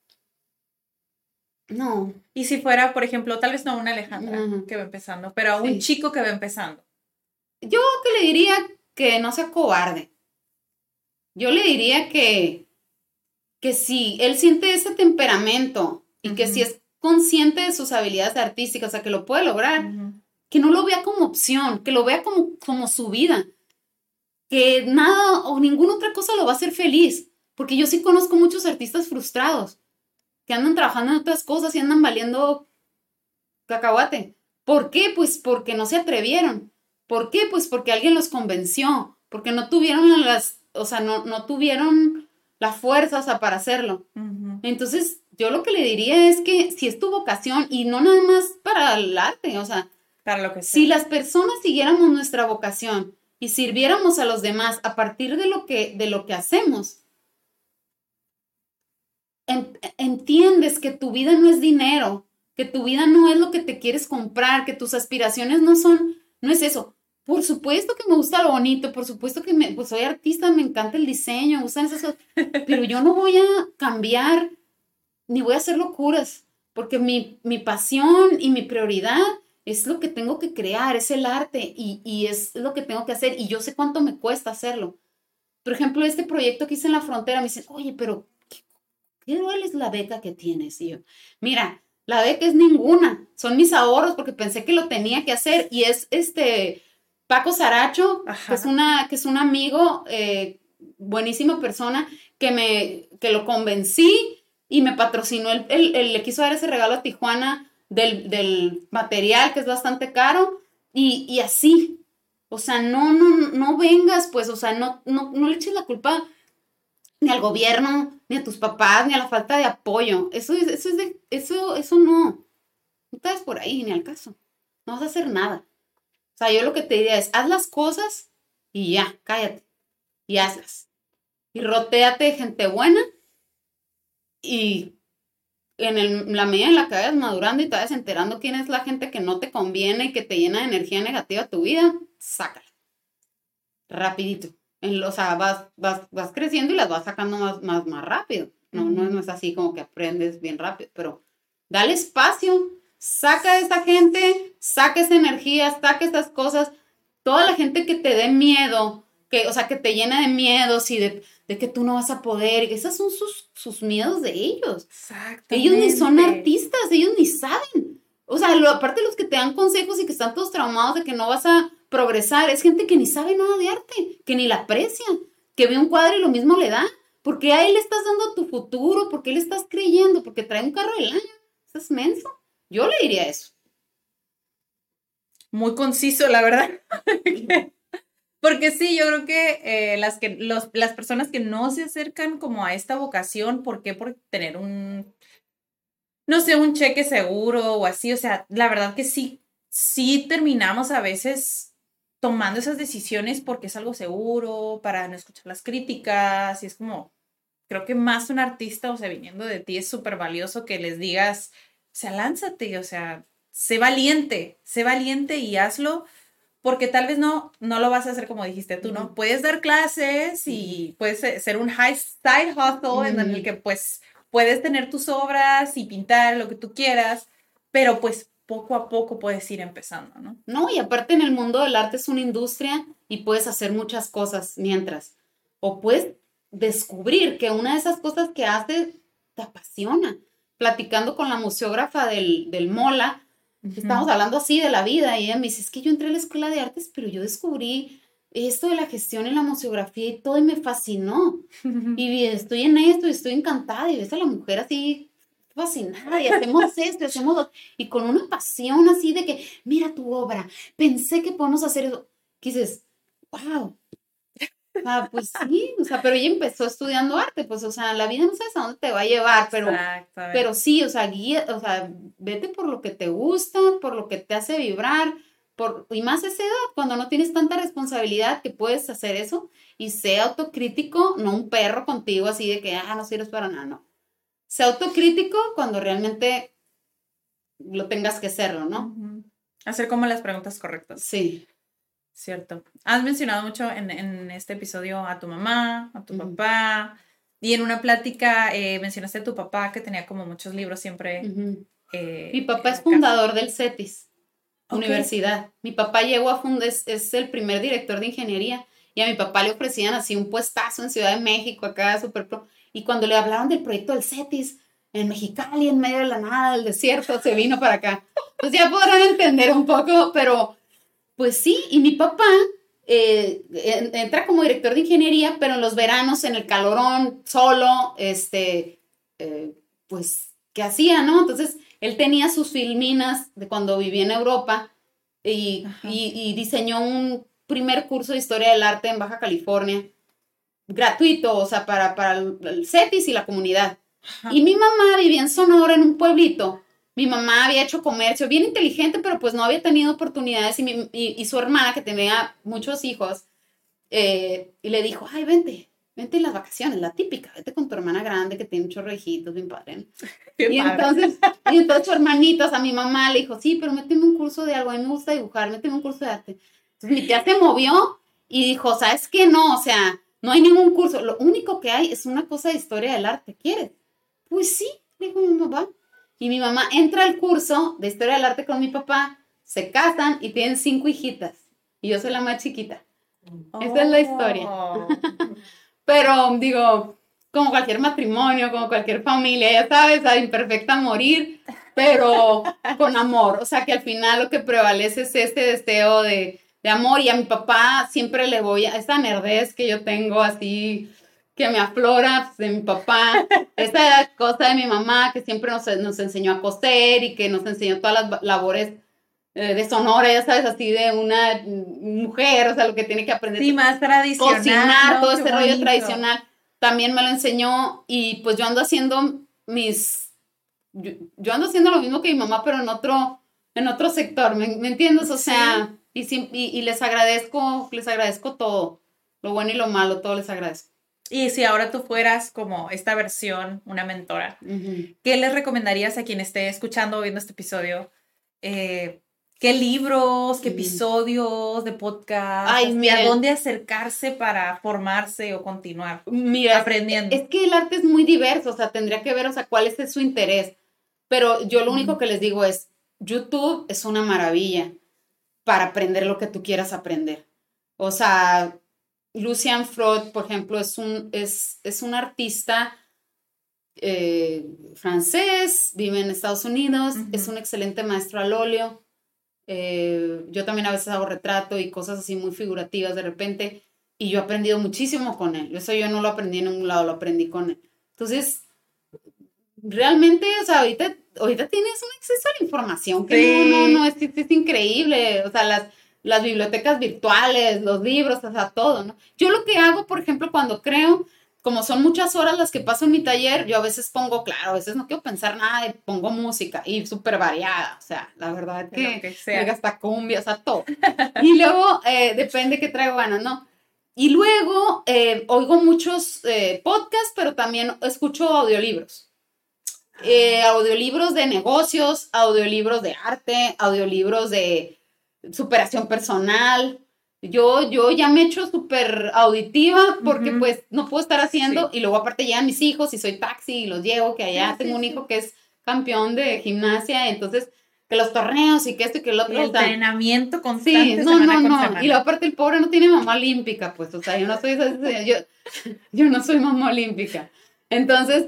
No. Y si fuera, por ejemplo, tal vez no una Alejandra que va empezando, pero a un chico que va empezando. Yo que le diría que no sea cobarde. Yo le diría que si él siente ese temperamento y que si es consciente de sus habilidades artísticas, o sea, que lo puede lograr, que no lo vea como opción, que lo vea como su vida, que nada o ninguna otra cosa lo va a hacer feliz, porque yo sí conozco muchos artistas frustrados que andan trabajando en otras cosas y andan valiendo cacahuate. ¿Por qué? Pues porque no se atrevieron. ¿Por qué? Pues porque alguien los convenció, porque no tuvieron no tuvieron la fuerza, o sea, para hacerlo. Entonces, yo lo que le diría es que si es tu vocación y no nada más para el arte, o sea, para lo que sea. Si las personas siguiéramos nuestra vocación y sirviéramos a los demás a partir de lo que hacemos, entiendes que tu vida no es dinero, que tu vida no es lo que te quieres comprar, que tus aspiraciones no es eso. Por supuesto que me gusta lo bonito, por supuesto que pues soy artista, me encanta el diseño, me gustan esas cosas, pero yo no voy a cambiar ni voy a hacer locuras, porque mi pasión y mi prioridad es lo que tengo que crear, es el arte y es lo que tengo que hacer y yo sé cuánto me cuesta hacerlo. Por ejemplo, este proyecto que hice en la frontera, me dicen, oye, pero ¿qué duele es la beca que tienes? Y yo, mira, la beca es ninguna, son mis ahorros porque pensé que lo tenía que hacer y es Paco Saracho, que es un amigo, buenísima persona, que lo convencí y me patrocinó, le quiso dar ese regalo a Tijuana del material que es bastante caro y así, o sea, no vengas, pues, o sea, no le eches la culpa ni al gobierno, ni a tus papás, ni a la falta de apoyo. Eso no estás por ahí, ni al caso. No vas a hacer nada. O sea, yo lo que te diría es, haz las cosas y ya, cállate. Y hazlas. Y rotéate de gente buena y la medida en la que vayas madurando y te vayas enterando quién es la gente que no te conviene y que te llena de energía negativa a tu vida, sácala. Rapidito. O sea, vas creciendo y las vas sacando más rápido. No es así como que aprendes bien rápido, pero dale espacio, saca a esa gente, saca esa energía, saca esas cosas. Toda la gente que te dé miedo, que te llena de miedos y de que tú no vas a poder, esos son sus miedos de ellos. Exactamente. Ellos ni son artistas, ellos ni saben. O sea, aparte de los que te dan consejos y que están todos traumados de que no vas a progresar, es gente que ni sabe nada de arte, que ni la aprecia, que ve un cuadro y lo mismo le da, porque a él le estás dando tu futuro, porque le estás creyendo, porque trae un carro del año. ¿Eso es menso? Yo le diría eso. Muy conciso, la verdad. Porque sí, yo creo que las personas que no se acercan como a esta vocación, ¿por qué? Por tener no sé, un cheque seguro o así, o sea, la verdad que sí terminamos a veces tomando esas decisiones porque es algo seguro, para no escuchar las críticas, y es como, creo que más un artista, o sea, viniendo de ti, es súper valioso que les digas, o sea, lánzate, o sea, sé valiente y hazlo, porque tal vez no lo vas a hacer como dijiste tú, ¿no? Puedes dar clases y puedes ser un side hustle en el que pues puedes tener tus obras y pintar lo que tú quieras, pero pues poco a poco puedes ir empezando, ¿no? No, y aparte en el mundo del arte es una industria y puedes hacer muchas cosas mientras. O puedes descubrir que una de esas cosas que haces te apasiona. Platicando con la museógrafa del MOLA, estamos hablando así de la vida, y ella me dice, es que yo entré a la escuela de artes, pero yo descubrí esto de la gestión en la museografía y todo, y me fascinó. Y estoy en esto, y estoy encantada, y ves a la mujer así fascinada, y hacemos esto, y hacemos lo, y con una pasión así de que, mira tu obra, pensé que podemos hacer eso. Que dices, wow. Pues sí, o sea, pero ella empezó estudiando arte, pues, o sea, la vida no sabes a dónde te va a llevar, pero sí, o sea, guía, o sea, vete por lo que te gusta, por lo que te hace vibrar, y más a esa edad, cuando no tienes tanta responsabilidad que puedes hacer eso, y sé autocrítico, no un perro contigo así de que, no sirves para nada, no. Sé autocrítico cuando realmente lo tengas que hacerlo, ¿no? Hacer como las preguntas correctas. Sí. Cierto. Has mencionado mucho en este episodio a tu mamá, a tu papá, y en una plática mencionaste a tu papá que tenía como muchos libros siempre. Mi papá es fundador del CETIS, universidad. Mi papá llegó a fundar, es el primer director de ingeniería, y a mi papá le ofrecían así un puestazo en Ciudad de México, acá súper pro, y cuando le hablaron del proyecto del CETIS, en Mexicali, en medio de la nada, del desierto, se vino para acá. Pues ya podrán entender un poco, pero pues sí, y mi papá entra como director de ingeniería, pero en los veranos, en el calorón, solo, pues, ¿qué hacía, no? Entonces, él tenía sus filminas de cuando vivía en Europa y diseñó un primer curso de historia del arte en Baja California, gratuito, o sea, para el CETIS y la comunidad. Y mi mamá vivía en Sonora, en un pueblito. Mi mamá había hecho comercio, bien inteligente, pero pues no había tenido oportunidades, y su hermana, que tenía muchos hijos, y le dijo, ay, vente en las vacaciones, la típica, vete con tu hermana grande que tiene un chorro de hijitos, bien padre, ¿no? Entonces su hermanitos, a mi mamá le dijo, sí, pero méteme un curso de algo, a mí me gusta dibujar, méteme un curso de arte. Entonces mi tía se movió y dijo, ¿sabes qué? No, o sea, no hay ningún curso, lo único que hay es una cosa de historia del arte, ¿quieres? Pues sí, dijo mi mamá. Y mi mamá entra al curso de historia del arte con mi papá, se casan y tienen 5 hijitas. Y yo soy la más chiquita. Esa es la historia. Pero digo, como cualquier matrimonio, como cualquier familia, ya sabes, a imperfecta morir, pero con amor. O sea, que al final lo que prevalece es este deseo de amor. Y a mi papá siempre le voy a esa nerdez que yo tengo así, que me aflora de mi papá, esa cosa de mi mamá que siempre nos enseñó a coser y que nos enseñó todas las labores de Sonora, ya sabes, así de una mujer, o sea, lo que tiene que aprender. Sí, más tradicional. Cocinar, ¿no? Todo ese rollo tradicional. También me lo enseñó, y pues yo ando haciendo yo ando haciendo lo mismo que mi mamá, pero en otro sector, ¿me entiendes? O sea, y les agradezco todo, lo bueno y lo malo, todo les agradezco. Y si ahora tú fueras como esta versión, una mentora, ¿qué les recomendarías a quien esté escuchando o viendo este episodio? ¿Qué libros, qué episodios de podcast? ¿A dónde acercarse para formarse o continuar aprendiendo? Es que el arte es muy diverso, o sea, tendría que ver, o sea, cuál es su interés. Pero yo lo único que les digo es, YouTube es una maravilla para aprender lo que tú quieras aprender. O sea, Lucian Freud, por ejemplo, es un artista francés, vive en Estados Unidos, es un excelente maestro al óleo. Yo también a veces hago retrato y cosas así muy figurativas de repente, y yo he aprendido muchísimo con él. Eso yo no lo aprendí en ningún lado, lo aprendí con él. Entonces, realmente, o sea, ahorita tienes un acceso a la información que es increíble. O sea, las bibliotecas virtuales, los libros, o sea, todo, ¿no? Yo lo que hago, por ejemplo, cuando creo, como son muchas horas las que paso en mi taller, yo a veces pongo, claro, a veces no quiero pensar nada, pongo música y súper variada, o sea, la verdad que hasta cumbia, o sea, todo. Y luego depende qué traigo ganas, ¿no? Y luego oigo muchos podcasts, pero también escucho audiolibros. Audiolibros de negocios, audiolibros de arte, audiolibros de superación personal. Yo ya me he hecho súper auditiva porque pues no puedo estar haciendo, y luego aparte llegan mis hijos y soy taxi y los llevo, que allá tengo un hijo que es campeón de gimnasia, entonces que los torneos y que esto y que el otro. El entrenamiento constante. Sí, no. Y luego aparte el pobre no tiene mamá olímpica, pues, o sea, yo no soy yo no soy mamá olímpica. Entonces,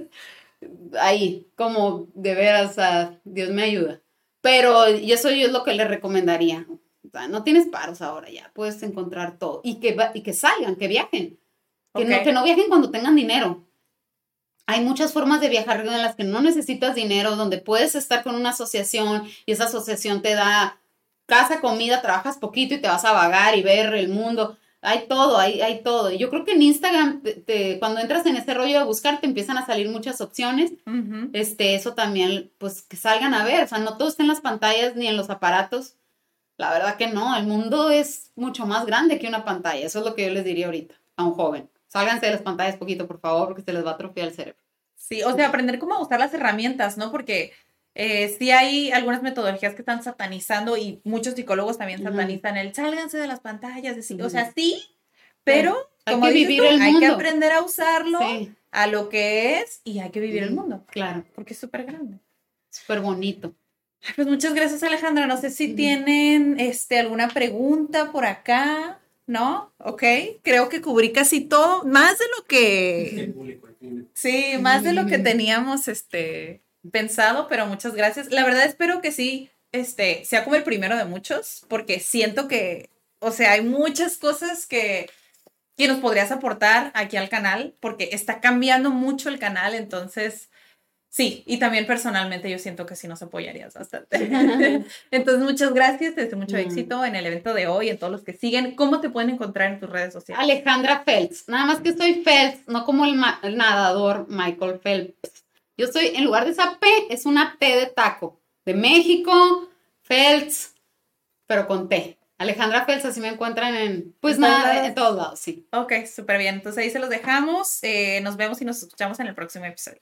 ahí, como de veras, Dios me ayuda. Pero eso yo es lo que le recomendaría. O sea, no tienes paros ahora ya, puedes encontrar todo. Y que salgan, que viajen. Que no viajen cuando tengan dinero. Hay muchas formas de viajar en las que no necesitas dinero, donde puedes estar con una asociación y esa asociación te da casa, comida, trabajas poquito y te vas a vagar y ver el mundo. Hay todo, hay todo. Y yo creo que en Instagram, cuando entras en ese rollo de buscar, te empiezan a salir muchas opciones. Uh-huh. Eso también, pues, que salgan a ver. O sea, no todo está en las pantallas ni en los aparatos. La verdad que no. El mundo es mucho más grande que una pantalla. Eso es lo que yo les diría ahorita a un joven. Sálganse de las pantallas poquito, por favor, porque se les va a atrofiar el cerebro. Sí, o sea, aprender cómo usar las herramientas, ¿no? Porque sí hay algunas metodologías que están satanizando y muchos psicólogos también satanizan el sálganse de las pantallas. O sea, sí, pero como hay que vivir el mundo. Hay que aprender a usarlo a lo que es y hay que vivir el mundo. Claro. Porque es súper grande. Súper bonito. Pues muchas gracias, Alejandra. No sé si tienen alguna pregunta por acá. ¿No? Ok, creo que cubrí casi todo, más de lo que... Sí, más de lo que teníamos pensado, pero muchas gracias. La verdad espero que sí, sea como el primero de muchos, porque siento que, o sea, hay muchas cosas que nos podrías aportar aquí al canal, porque está cambiando mucho el canal, entonces... Sí, y también personalmente yo siento que sí nos apoyarías bastante. Entonces, muchas gracias, te deseo mucho éxito en el evento de hoy, en todos los que siguen. ¿Cómo te pueden encontrar en tus redes sociales? Alejandra Phelps, nada más que soy Phelps, no como el nadador Michael Phelps. Yo soy, en lugar de esa P, es una T de taco, de México, Phelps, pero con T. Alejandra Phelps, así me encuentran en todos lados, sí. Ok, súper bien, entonces ahí se los dejamos, nos vemos y nos escuchamos en el próximo episodio.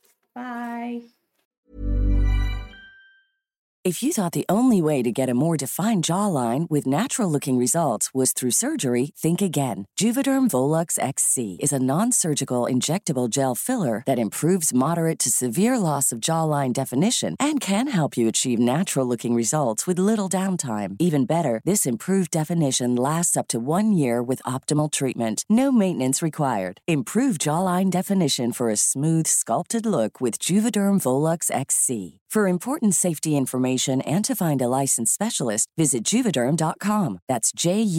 Bye. If you thought the only way to get a more defined jawline with natural-looking results was through surgery, think again. Juvederm Volux XC is a non-surgical injectable gel filler that improves moderate to severe loss of jawline definition and can help you achieve natural-looking results with little downtime. Even better, this improved definition lasts up to 1 year with optimal treatment. No maintenance required. Improve jawline definition for a smooth, sculpted look with Juvederm Volux XC. For important safety information and to find a licensed specialist, visit Juvederm.com. That's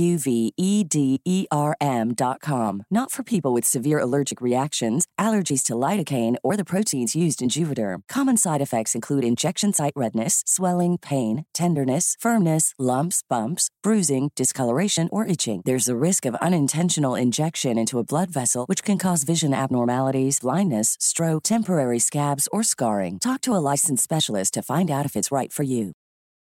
JUVEDERM.com. Not for people with severe allergic reactions, allergies to lidocaine, or the proteins used in Juvederm. Common side effects include injection site redness, swelling, pain, tenderness, firmness, lumps, bumps, bruising, discoloration, or itching. There's the risk of unintentional injection into a blood vessel, which can cause vision abnormalities, blindness, stroke, temporary scabs, or scarring. Talk to a licensed specialist to find out if it's right for you.